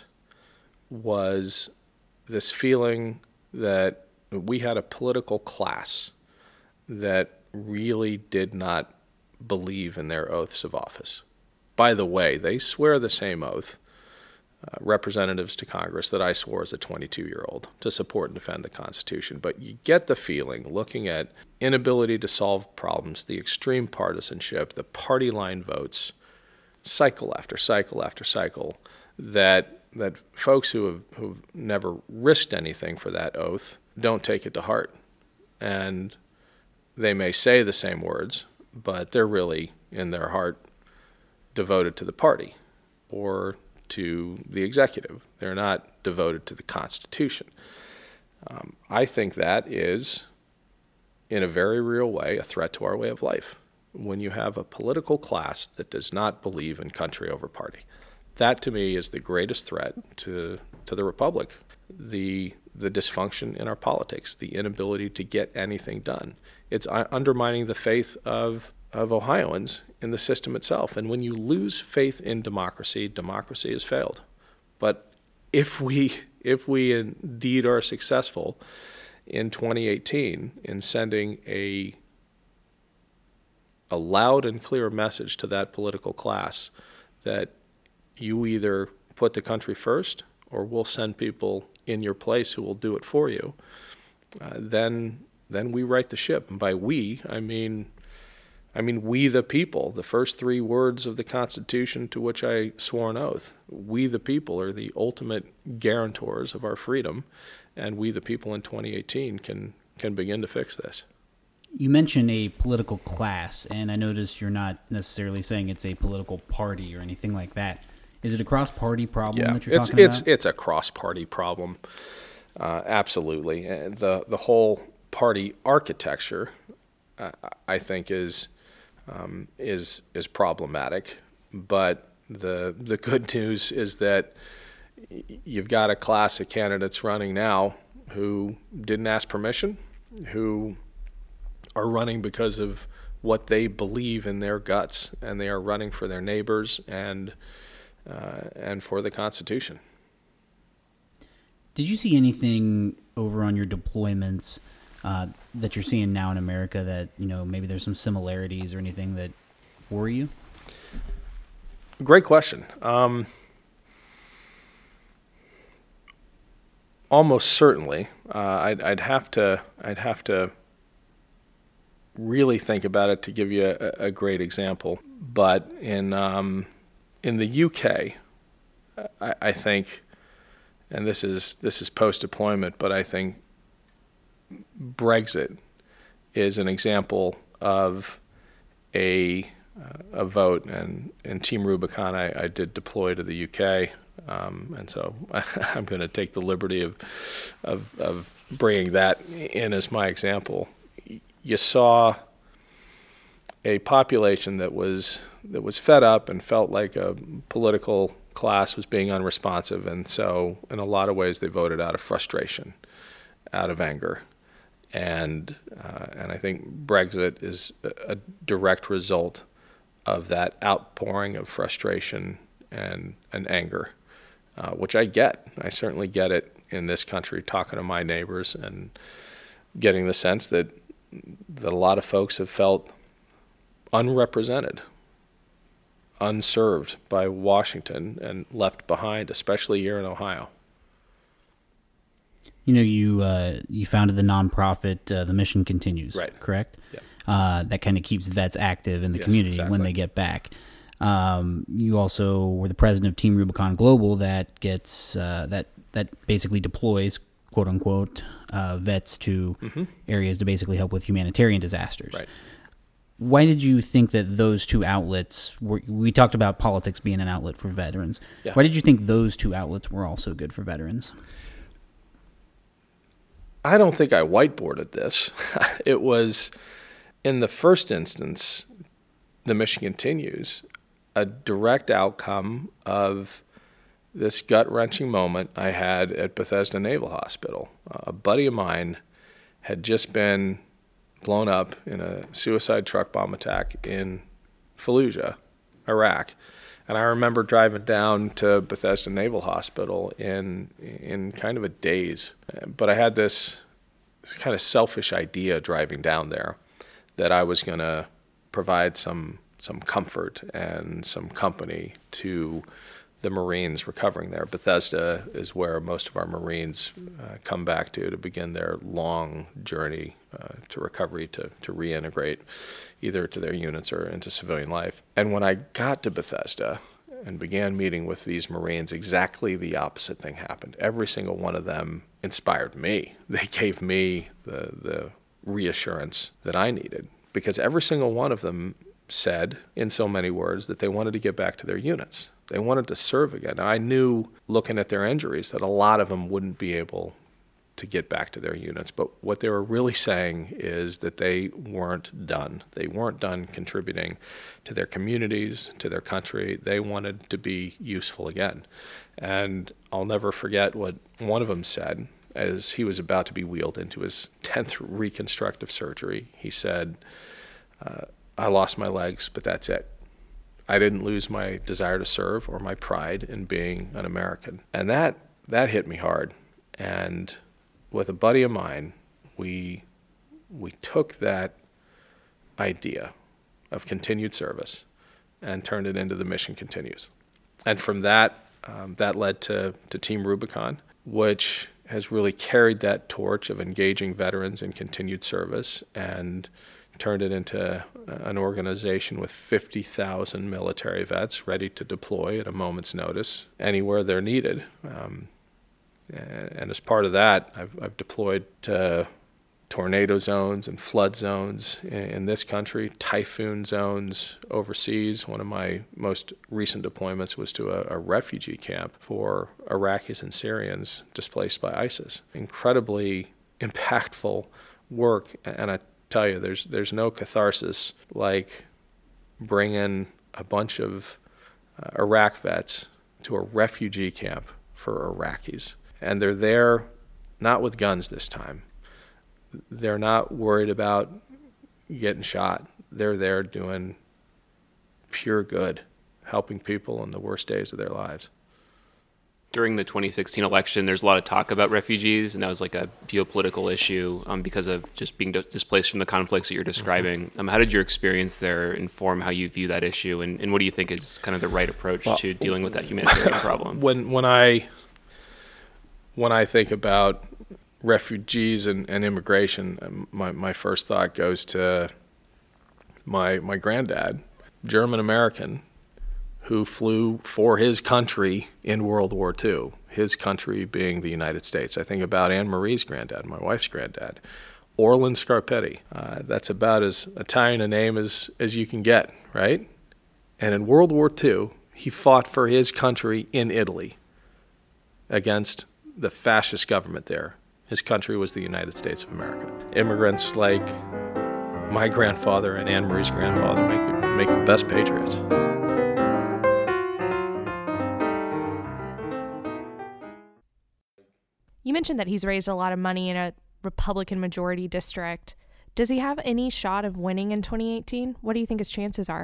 was this feeling that we had a political class that really did not believe in their oaths of office. By the way, they swear the same oath, uh, representatives to Congress, that I swore as a twenty-two-year-old to support and defend the Constitution. But you get the feeling, looking at inability to solve problems, the extreme partisanship, the party line votes, cycle after cycle after cycle, that that folks who have who've never risked anything for that oath don't take it to heart. And they may say the same words, but they're really, in their heart, devoted to the party or to the executive. They're not devoted to the Constitution. Um, I think that is, in a very real way, a threat to our way of life. When you have a political class that does not believe in country over party, that to me is the greatest threat to to the republic. The the dysfunction in our politics, the inability to get anything done. It's undermining the faith of of Ohioans in the system itself. And when you lose faith in democracy, democracy has failed. But if we if we indeed are successful in twenty eighteen in sending a a loud and clear message to that political class that you either put the country first or we'll send people in your place who will do it for you, uh, then then we right the ship. And by we, I mean I mean we the people, the first three words of the Constitution to which I swore an oath. We the people are the ultimate guarantors of our freedom, and we the people in twenty eighteen can can begin to fix this. You mentioned a political class, and I notice you're not necessarily saying it's a political party or anything like that. Is it a cross-party problem yeah, that you're it's, talking it's, about? It's a cross-party problem, uh, absolutely. And the the whole party architecture, uh, I think, is um, is is problematic. But the the good news is that you've got a class of candidates running now who didn't ask permission, who are running because of what they believe in their guts, and they are running for their neighbors and uh, and for the Constitution. Did you see anything over on your deployments uh, that you're seeing now in America that, you know, maybe there's some similarities or anything that worry you? Great question. Um, almost certainly, uh, I'd, I'd have to. I'd have to. really think about it to give you a, a great example. But in um, in the U K, I, I think and this is this is post-deployment, but I think Brexit is an example of a uh, a vote. And in Team Rubicon, I, I did deploy to the U K, um, and so I'm going to take the liberty of, of of bringing that in as my example. You saw a population that was that was fed up and felt like a political class was being unresponsive, and so in a lot of ways they voted out of frustration, out of anger, and uh, and I think Brexit is a direct result of that outpouring of frustration and and anger, uh, which I get. I certainly get it in this country, talking to my neighbors and getting the sense that that a lot of folks have felt unrepresented, unserved by Washington, and left behind, especially here in Ohio. You know, you uh, you founded the nonprofit, uh, The Mission Continues, right? Correct? Yeah. Uh, that kind of keeps vets active in the yes, community exactly. when they get back. Um, you also were the president of Team Rubicon Global, that gets uh, that that basically deploys, quote unquote, uh, vets to mm-hmm. areas to basically help with humanitarian disasters. Right. Why did you think that those two outlets were? We talked about politics being an outlet for veterans. Yeah. Why did you think those two outlets were also good for veterans? I don't think I whiteboarded this. It was, in the first instance, The Mission Continues, a direct outcome of this gut-wrenching moment I had at Bethesda Naval Hospital. A buddy of mine had just been blown up in a suicide truck bomb attack in Fallujah, Iraq. And I remember driving down to Bethesda Naval Hospital in in kind of a daze. But I had this kind of selfish idea driving down there that I was going to provide some some comfort and some company to the Marines recovering there. Bethesda is where most of our Marines uh, come back to to begin their long journey uh, to recovery, to, to reintegrate either to their units or into civilian life. And when I got to Bethesda and began meeting with these Marines, exactly the opposite thing happened. Every single one of them inspired me. They gave me the, the reassurance that I needed, because every single one of them said, in so many words, that they wanted to get back to their units. They wanted to serve again. I knew, looking at their injuries, that a lot of them wouldn't be able to get back to their units. But what they were really saying is that they weren't done. They weren't done contributing to their communities, to their country. They wanted to be useful again. And I'll never forget what one of them said as he was about to be wheeled into his tenth reconstructive surgery. He said, uh, I lost my legs, but that's it. I didn't lose my desire to serve or my pride in being an American. And that that hit me hard. And with a buddy of mine, we we took that idea of continued service and turned it into The Mission Continues. And from that, um, that led to, to Team Rubicon, which has really carried that torch of engaging veterans in continued service and turned it into an organization with fifty thousand military vets ready to deploy at a moment's notice anywhere they're needed. Um, and, and as part of that, I've, I've deployed to tornado zones and flood zones in, in this country, typhoon zones overseas. One of my most recent deployments was to a, a refugee camp for Iraqis and Syrians displaced by ISIS. Incredibly impactful work, and I tell you, there's there's no catharsis like bringing a bunch of uh, Iraq vets to a refugee camp for Iraqis. And they're there not with guns this time. They're not worried about getting shot. They're there doing pure good, helping people in the worst days of their lives. During the twenty sixteen election, there's a lot of talk about refugees, and that was like a geopolitical issue um, because of just being d- displaced from the conflicts that you're describing. Mm-hmm. Um, how did your experience there inform how you view that issue, and, and what do you think is kind of the right approach well, to dealing with that humanitarian problem? When when I when I think about refugees and, and immigration, my, my first thought goes to my my granddad, German American, who flew for his country in World War Two. his country being the United States. I think about Anne Marie's granddad, my wife's granddad, Orland Scarpetti. Uh, that's about as Italian a name as, as you can get, right? And in World War Two, he fought for his country in Italy against the fascist government there. His country was the United States of America. Immigrants like my grandfather and Anne Marie's grandfather make the, make the best patriots. You mentioned that he's raised a lot of money in a Republican majority district. Does he have any shot of winning in twenty eighteen? What do you think his chances are?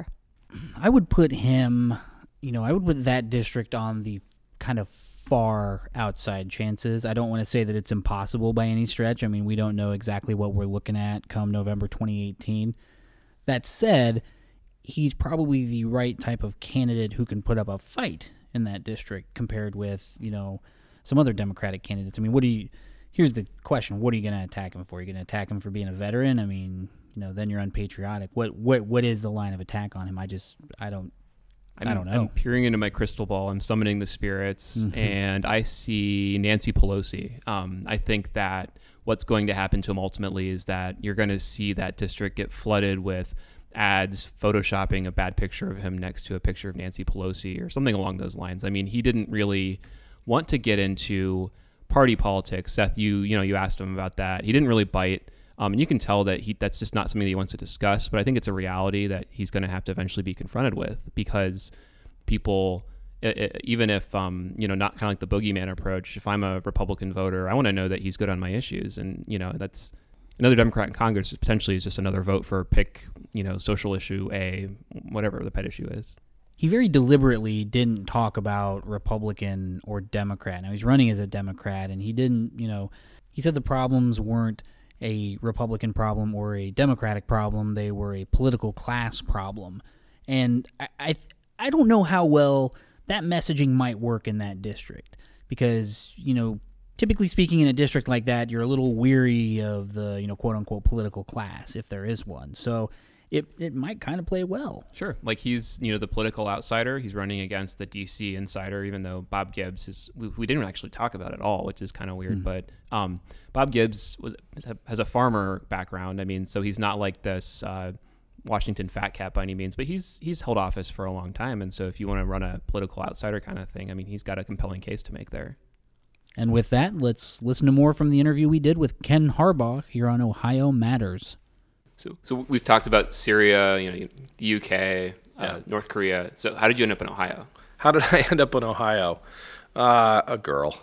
I would put him, you know, I would put that district on the kind of far outside chances. I don't want to say that it's impossible by any stretch. I mean, we don't know exactly what we're looking at come November twenty eighteen. That said, he's probably the right type of candidate who can put up a fight in that district compared with, you know, some other Democratic candidates. I mean, what do you, here's the question, what are you going to attack him for? Are you going to attack him for being a veteran? I mean, you know, then you're unpatriotic. What what what is the line of attack on him? I just, I don't, I'm, I don't know. I'm peering into my crystal ball. I'm summoning the spirits, mm-hmm. and I see Nancy Pelosi. Um, I think that what's going to happen to him ultimately is that you're going to see that district get flooded with ads photoshopping a bad picture of him next to a picture of Nancy Pelosi or something along those lines. I mean, he didn't really want to get into party politics. Seth, you you know, you asked him about that. He didn't really bite. Um, and you can tell that he that's just not something that he wants to discuss, but I think it's a reality that he's going to have to eventually be confronted with, because people, it, it, even if, um, you know, not kind of like the boogeyman approach, if I'm a Republican voter, I want to know that he's good on my issues. And, you know, that's another Democrat in Congress potentially is just another vote for pick, you know, social issue A, whatever the pet issue is. He very deliberately didn't talk about Republican or Democrat. Now, he's running as a Democrat, and he didn't, you know, he said the problems weren't a Republican problem or a Democratic problem. They were a political class problem. And I, I, I don't know how well that messaging might work in that district, because, you know, typically speaking, in a district like that, you're a little weary of the, you know, quote unquote political class, if there is one. So it it might kind of play well. Sure. Like, he's, you know, the political outsider. He's running against the D C insider, even though Bob Gibbs is, we, we didn't actually talk about it at all, which is kind of weird. Mm. But um, Bob Gibbs was has a farmer background. I mean, so he's not like this uh, Washington fat cat by any means, but he's he's held office for a long time. And so if you want to run a political outsider kind of thing, I mean, he's got a compelling case to make there. And with that, let's listen to more from the interview we did with Ken Harbaugh here on Ohio Matters. So, so we've talked about Syria, you know, the U K, uh, yeah. North Korea. So, how did you end up in Ohio? How did I end up in Ohio? Uh, a girl.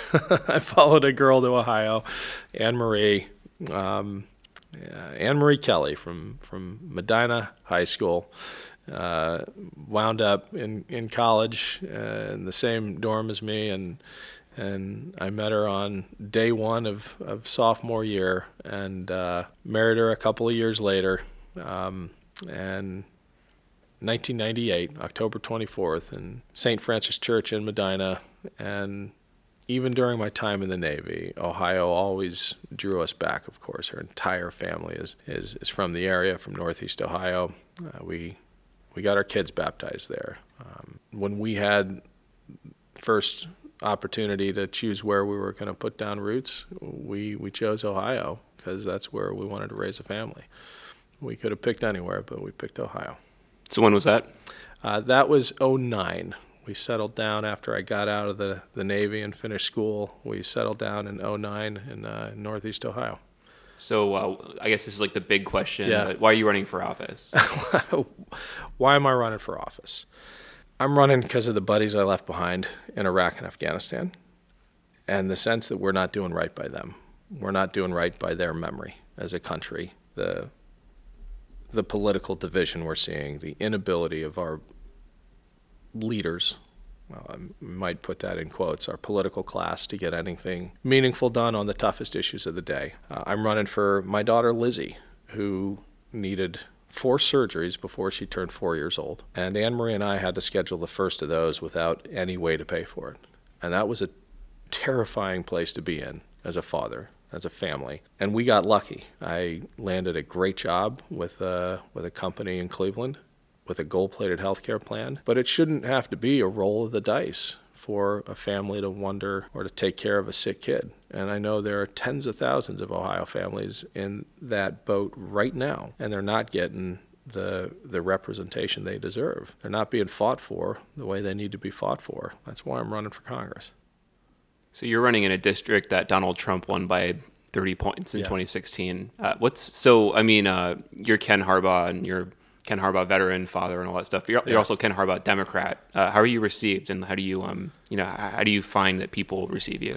I followed a girl to Ohio, Anne Marie, um, yeah, Anne Marie Kelly from from Medina High School. Uh, wound up in in college uh, in the same dorm as me, and. And I met her on day one of, of sophomore year, and uh, married her a couple of years later. Um, and nineteen ninety-eight, October twenty-fourth, in Saint Francis Church in Medina. And even during my time in the Navy, Ohio always drew us back, of course. Her entire family is, is, is from the area, from Northeast Ohio. Uh, we, we got our kids baptized there. Um, when we had first opportunity to choose where we were going to put down roots, we we chose Ohio because that's where we wanted to raise a family. We could have picked anywhere, but we picked Ohio. So when was that? Uh, that was oh nine. We settled down after I got out of the, the Navy and finished school. We settled down in oh nine in uh, Northeast Ohio. So uh, I guess this is like the big question. Yeah. But why are you running for office? Why am I running for office? I'm running because of the buddies I left behind in Iraq and Afghanistan, and the sense that we're not doing right by them. We're not doing right by their memory as a country. The the political division we're seeing, the inability of our leaders, well, I might put that in quotes, our political class to get anything meaningful done on the toughest issues of the day. Uh, I'm running for my daughter Lizzie, who needed four surgeries before she turned four years old. And Anne Marie and I had to schedule the first of those without any way to pay for it. And that was a terrifying place to be in as a father, as a family. And we got lucky. I landed a great job with a, with a company in Cleveland with a gold-plated healthcare plan. But it shouldn't have to be a roll of the dice for a family to wonder or to take care of a sick kid. And I know there are tens of thousands of Ohio families in that boat right now, and they're not getting the the representation they deserve. They're not being fought for the way they need to be fought for. That's why I'm running for Congress. So you're running in a district that Donald Trump won by thirty points in Yeah. twenty sixteen. Uh, what's so? I mean, uh, you're Ken Harbaugh, and you're Ken Harbaugh, veteran, father, and all that stuff. But you're, Yeah. you're also Ken Harbaugh, Democrat. Uh, how are you received, and how do you, um, you know, how, how do you find that people receive you?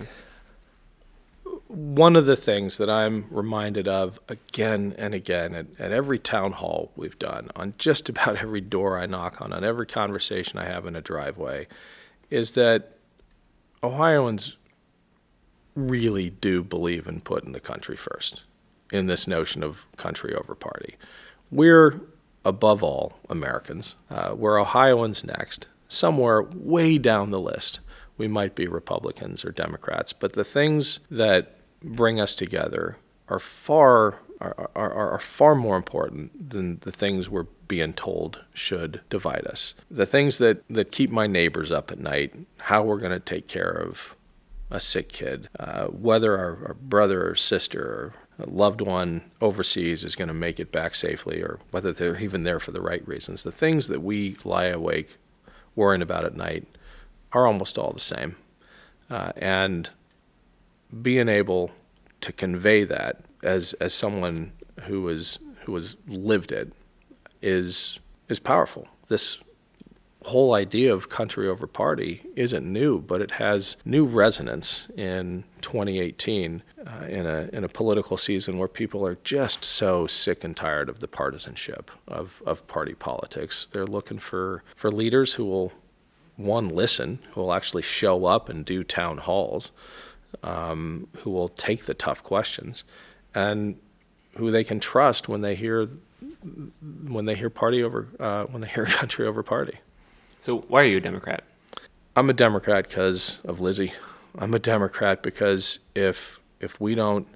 One of the things that I'm reminded of again and again at, at every town hall we've done, on just about every door I knock on, on every conversation I have in a driveway, is that Ohioans really do believe in putting the country first, in this notion of country over party. We're, above all, Americans. Uh, we're Ohioans next. Somewhere way down the list, we might be Republicans or Democrats, but the things that bring us together are far are, are, are far more important than the things we're being told should divide us. The things that, that keep my neighbors up at night, how we're going to take care of a sick kid, uh, whether our, our brother or sister or a loved one overseas is going to make it back safely, or whether they're even there for the right reasons. The things that we lie awake worrying about at night are almost all the same. Uh, and being able to convey that as as someone who is who has lived it is is powerful. This whole idea of country over party isn't new, but it has new resonance in twenty eighteen uh, in a in a political season where people are just so sick and tired of the partisanship of, of party politics. They're looking for, for leaders who will, one, listen, who will actually show up and do town halls, um, who will take the tough questions, and who they can trust when they hear when they hear party over uh, when they hear country over party. So why are you a Democrat? I'm a Democrat because of Lizzie. I'm a Democrat because if if we don't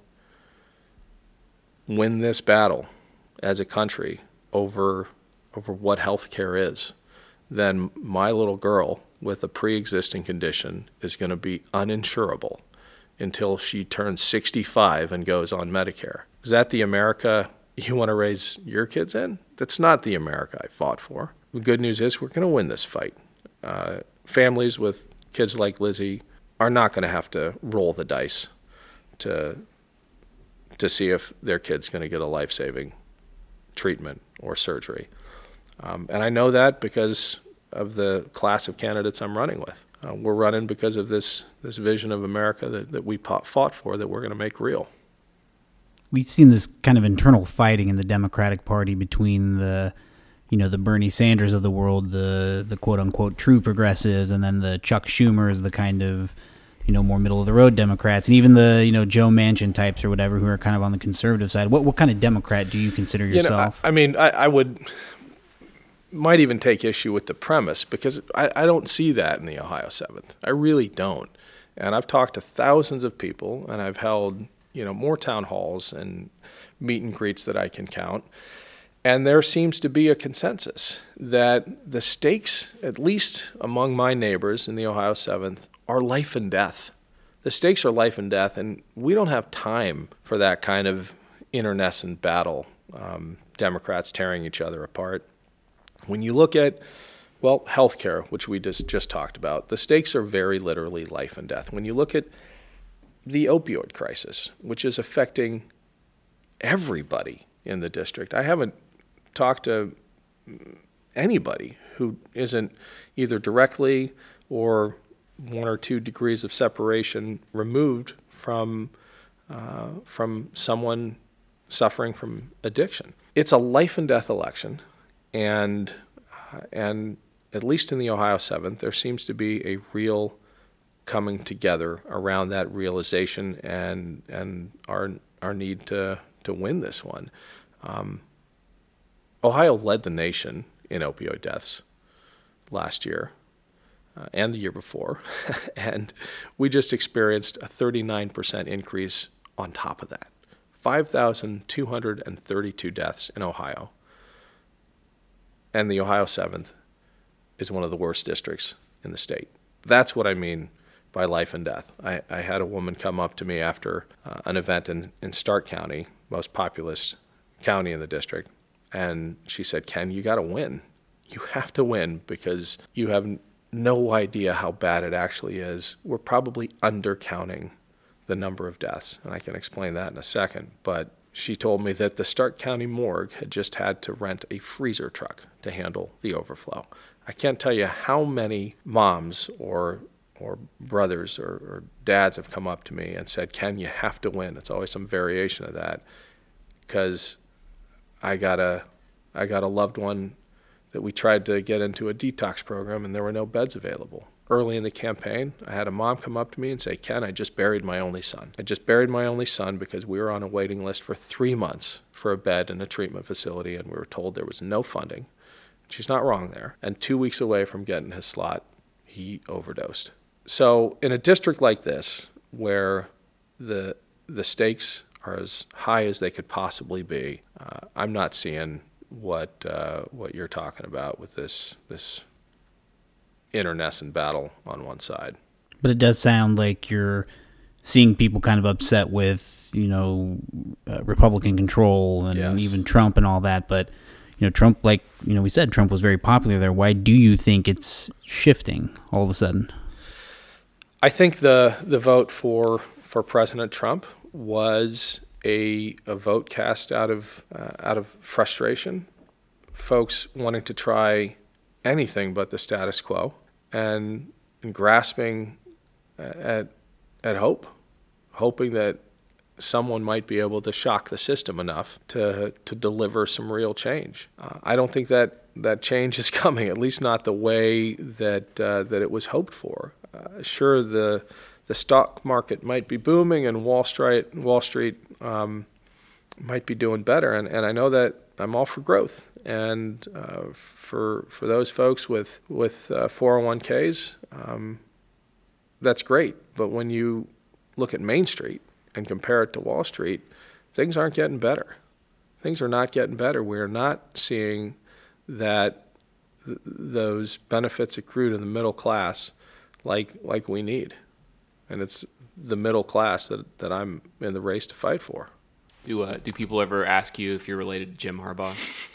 win this battle as a country over over what health care is, then my little girl with a pre-existing condition is going to be uninsurable until she turns sixty-five and goes on Medicare. Is that the America you want to raise your kids in? That's not the America I fought for. The good news is we're going to win this fight. Uh, families with kids like Lizzie are not going to have to roll the dice to to see if their kid's going to get a life-saving treatment or surgery. Um, and I know that because of the class of candidates I'm running with. Uh, we're running because of this this vision of America that, that we fought for, that we're going to make real. We've seen this kind of internal fighting in the Democratic Party between the, you know, the Bernie Sanders of the world, the the quote-unquote true progressives, and then the Chuck Schumers, the kind of, you know, more middle-of-the-road Democrats, and even the, you know, Joe Manchin types or whatever who are kind of on the conservative side. What what kind of Democrat do you consider yourself? You know, I, I mean, I, I would might even take issue with the premise, because I, I don't see that in the Ohio seventh. I really don't. And I've talked to thousands of people, and I've held, you know, more town halls and meet and greets that I can count. And there seems to be a consensus that the stakes, at least among my neighbors in the Ohio seventh, are life and death. The stakes are life and death, and we don't have time for that kind of internecine battle, um, Democrats tearing each other apart. When you look at, well, healthcare, which we just, just talked about, the stakes are very literally life and death. When you look at the opioid crisis, which is affecting everybody in the district, I haven't talked to anybody who isn't either directly or one or two degrees of separation removed from uh, from someone suffering from addiction. It's a life and death election, and uh, and at least in the Ohio seventh, there seems to be a real coming together around that realization and and our our need to to win this one. Um, Ohio led the nation in opioid deaths last year uh, and the year before, and we just experienced a thirty-nine percent increase on top of that. five thousand two hundred thirty-two deaths in Ohio, and the Ohio seventh is one of the worst districts in the state. That's what I mean by life and death. I, I had a woman come up to me after uh, an event in, in Stark County, most populous county in the district, and she said, Ken, you got to win. You have to win because you have no idea how bad it actually is. We're probably undercounting the number of deaths, and I can explain that in a second. But she told me that the Stark County morgue had just had to rent a freezer truck to handle the overflow. I can't tell you how many moms or or brothers or, or dads have come up to me and said, Ken, you have to win. It's always some variation of that because I got a, I got a loved one that we tried to get into a detox program and there were no beds available. Early in the campaign, I had a mom come up to me and say, Ken, I just buried my only son. I just buried my only son because we were on a waiting list for three months for a bed in a treatment facility and we were told there was no funding. She's not wrong there. And two weeks away from getting his slot, he overdosed. So in a district like this, where the the stakes are as high as they could possibly be, uh, I'm not seeing what uh, what you're talking about with this this internecine battle on one side. But it does sound like you're seeing people kind of upset with, you know, uh, Republican control and Yes. even Trump and all that. But, you know, Trump, like, you know, we said Trump was very popular there. Why do you think it's shifting all of a sudden? I think the the vote for for President Trump was a a vote cast out of uh, out of frustration, folks wanting to try anything but the status quo, and, and grasping at at hope, hoping that someone might be able to shock the system enough to to deliver some real change. Uh, I don't think that that change is coming, at least not the way that uh, that it was hoped for. Uh, sure, the the stock market might be booming and Wall Street Wall Street um, might be doing better, and, and I know that I'm all for growth. And uh, for for those folks with with uh, four oh one k's, um, that's great. But when you look at Main Street and compare it to Wall Street, things aren't getting better. Things are not getting better. We are not seeing that th- those benefits accrue to the middle class like like we need. And it's the middle class that, that I'm in the race to fight for. Do uh, do people ever ask you if you're related to Jim Harbaugh?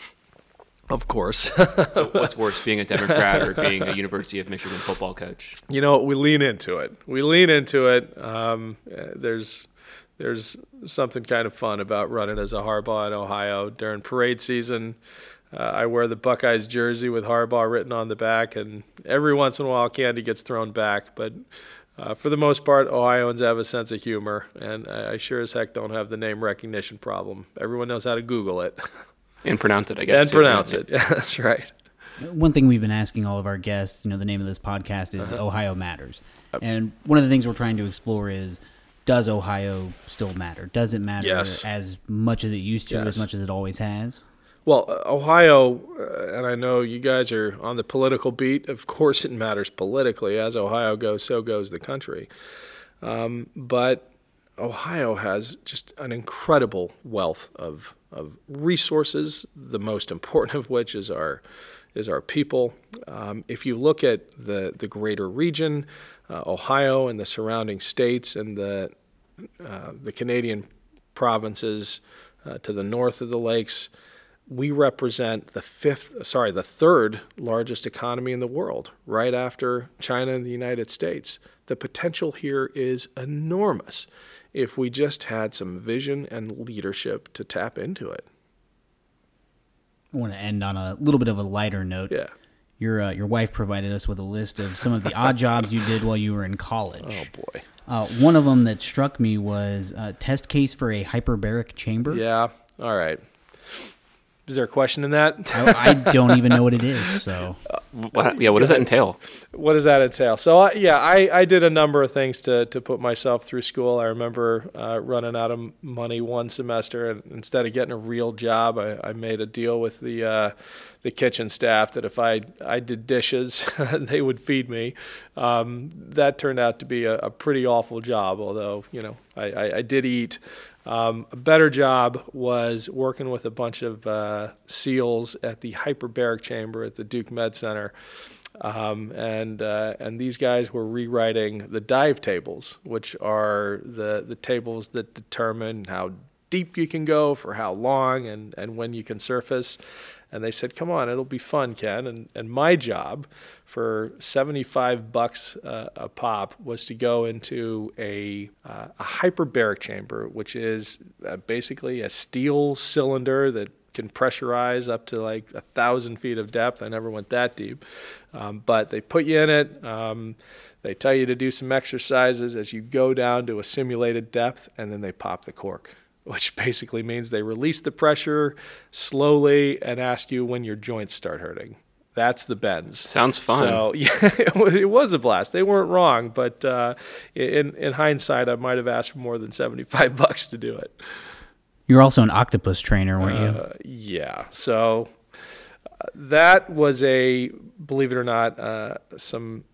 Of course. So what's worse, being a Democrat or being a University of Michigan football coach? You know, we lean into it. We lean into it. Um, uh, there's there's something kind of fun about running as a Harbaugh in Ohio during parade season. Uh, I wear the Buckeyes jersey with Harbaugh written on the back, and every once in a while candy gets thrown back. But uh, for the most part, Ohioans have a sense of humor, and I, I sure as heck don't have the name recognition problem. Everyone knows how to Google it. And pronounce it, I guess. And pronounce it. Yeah, that's right. One thing we've been asking all of our guests, you know, the name of this podcast is uh-huh. Ohio Matters. And one of the things we're trying to explore is, does Ohio still matter? Does it matter Yes. as much as it used to, Yes. as much as it always has? Well, uh, Ohio, uh, and I know you guys are on the political beat. Of course it matters politically. As Ohio goes, so goes the country. Um, but Ohio has just an incredible wealth of of resources, the most important of which is our is our people. Um, if you look at the, the greater region, uh, Ohio and the surrounding states and the uh, the Canadian provinces uh, to the north of the lakes, we represent the fifth, sorry, the third largest economy in the world, right after China and the United States. The potential here is enormous if we just had some vision and leadership to tap into it. I want to end on a little bit of a lighter note. Yeah. Your uh, your wife provided us with a list of some of the odd jobs you did while you were in college. Oh, boy. Uh, one of them that struck me was a test case for a hyperbaric chamber. Yeah. All right. Is there a question in that? I, I don't even know what it is. So, What, yeah, what does that entail? What does that entail? So, uh, yeah, I, I did a number of things to, to put myself through school. I remember uh, running out of money one semester, and instead of getting a real job, I, I made a deal with the uh, the kitchen staff that if I I did dishes, they would feed me. Um, that turned out to be a, a pretty awful job, although, you know, I, I, I did eat. Um, a better job was working with a bunch of uh, SEALs at the hyperbaric chamber at the Duke Med Center. Um, and uh, and these guys were rewriting the dive tables, which are the, the tables that determine how deep you can go for how long and, and when you can surface. And they said, come on, it'll be fun, Ken. And and my job for seventy-five bucks uh, a pop was to go into a, uh, a hyperbaric chamber, which is uh, basically a steel cylinder that can pressurize up to like a thousand feet of depth. I never went that deep. Um, but they put you in it. Um, they tell you to do some exercises as you go down to a simulated depth, and then they pop the cork, which basically means they release the pressure slowly and ask you when your joints start hurting. That's the bends. Sounds fun. So yeah, it was a blast. They weren't wrong, but uh, in in hindsight, I might have asked for more than seventy-five bucks to do it. You're also an octopus trainer, weren't you? Uh, yeah. So uh, that was a, believe it or not, uh, some.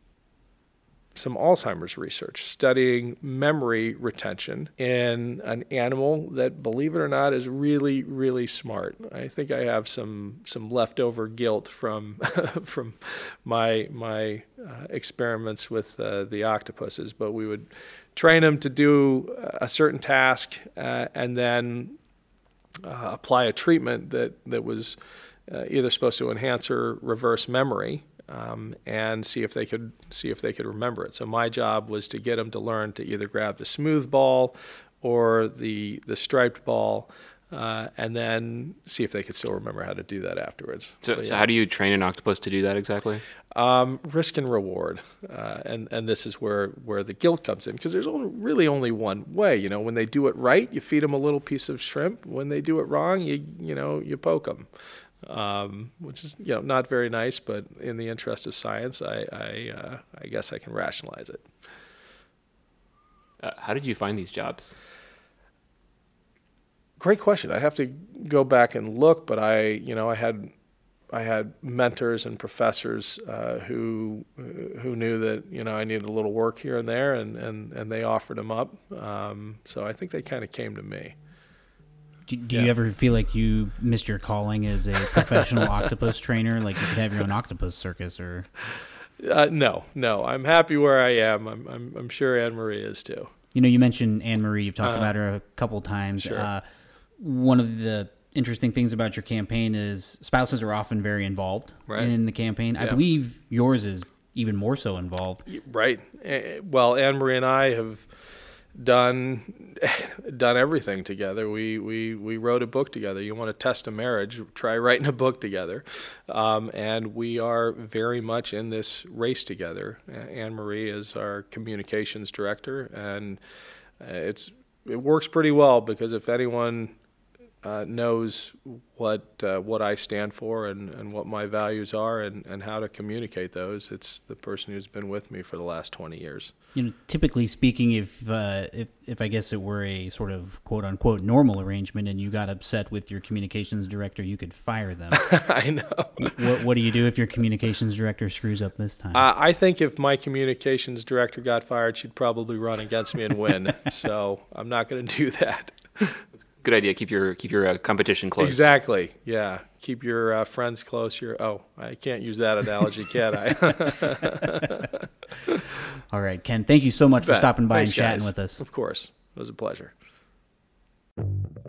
some Alzheimer's research studying memory retention in an animal that, believe it or not, is really, really smart. I think I have some some leftover guilt from from my my uh, experiments with uh, the octopuses, but we would train them to do a certain task uh, and then uh, apply a treatment that, that was uh, either supposed to enhance or reverse memory. Um, and see if they could see if they could remember it. So my job was to get them to learn to either grab the smooth ball or the the striped ball, uh, and then see if they could still remember how to do that afterwards. So, so, so yeah. how do you train an octopus to do that exactly? Um, risk and reward, uh, and and this is where, where the guilt comes in, because there's only, really only one way. You know, when they do it right, you feed them a little piece of shrimp. When they do it wrong, you you know you poke them. Um, which is, you know, not very nice, but in the interest of science, I I, uh, I guess I can rationalize it. Uh, how did you find these jobs? Great question. I'd have to go back and look, but I, you know, I had I had mentors and professors uh, who who knew that, you know, I needed a little work here and there, and, and, and they offered them up. Um, so I think they kind of came to me. Do, do Yeah. you ever feel like you missed your calling as a professional octopus trainer? Like you could have your own octopus circus, or? Uh, no, no. I'm happy where I am. I'm I'm, I'm sure Anne Marie is too. You know, you mentioned Anne Marie. You've talked Uh-huh. about her a couple times. Sure. Uh, one of the interesting things about your campaign is spouses are often very involved Right. in the campaign. I Yeah. believe yours is even more so involved. Right. Eh, Well, Anne Marie and I have done done everything together. We we we wrote a book together. You want to test a marriage? Try writing a book together. Um, and we are very much in this race together. Anne Marie is our communications director, and uh, it's it works pretty well, because if anyone uh, knows what uh, what I stand for and, and what my values are and, and how to communicate those, it's the person who's been with me for the last twenty years. You know, typically speaking, if uh, if if I guess it were a sort of quote unquote normal arrangement, and you got upset with your communications director, you could fire them. I know. what what do you do if your communications director screws up this time? Uh, I think if my communications director got fired, she'd probably run against me and win. So I'm not going to do that. Good idea. Keep your keep your uh, competition close. Exactly. Yeah. Keep your uh, friends close. Your oh, I can't use that analogy, can I? All right, Ken, thank you so much for Bet. stopping by Thanks, and chatting guys. with us. Of course. It was a pleasure.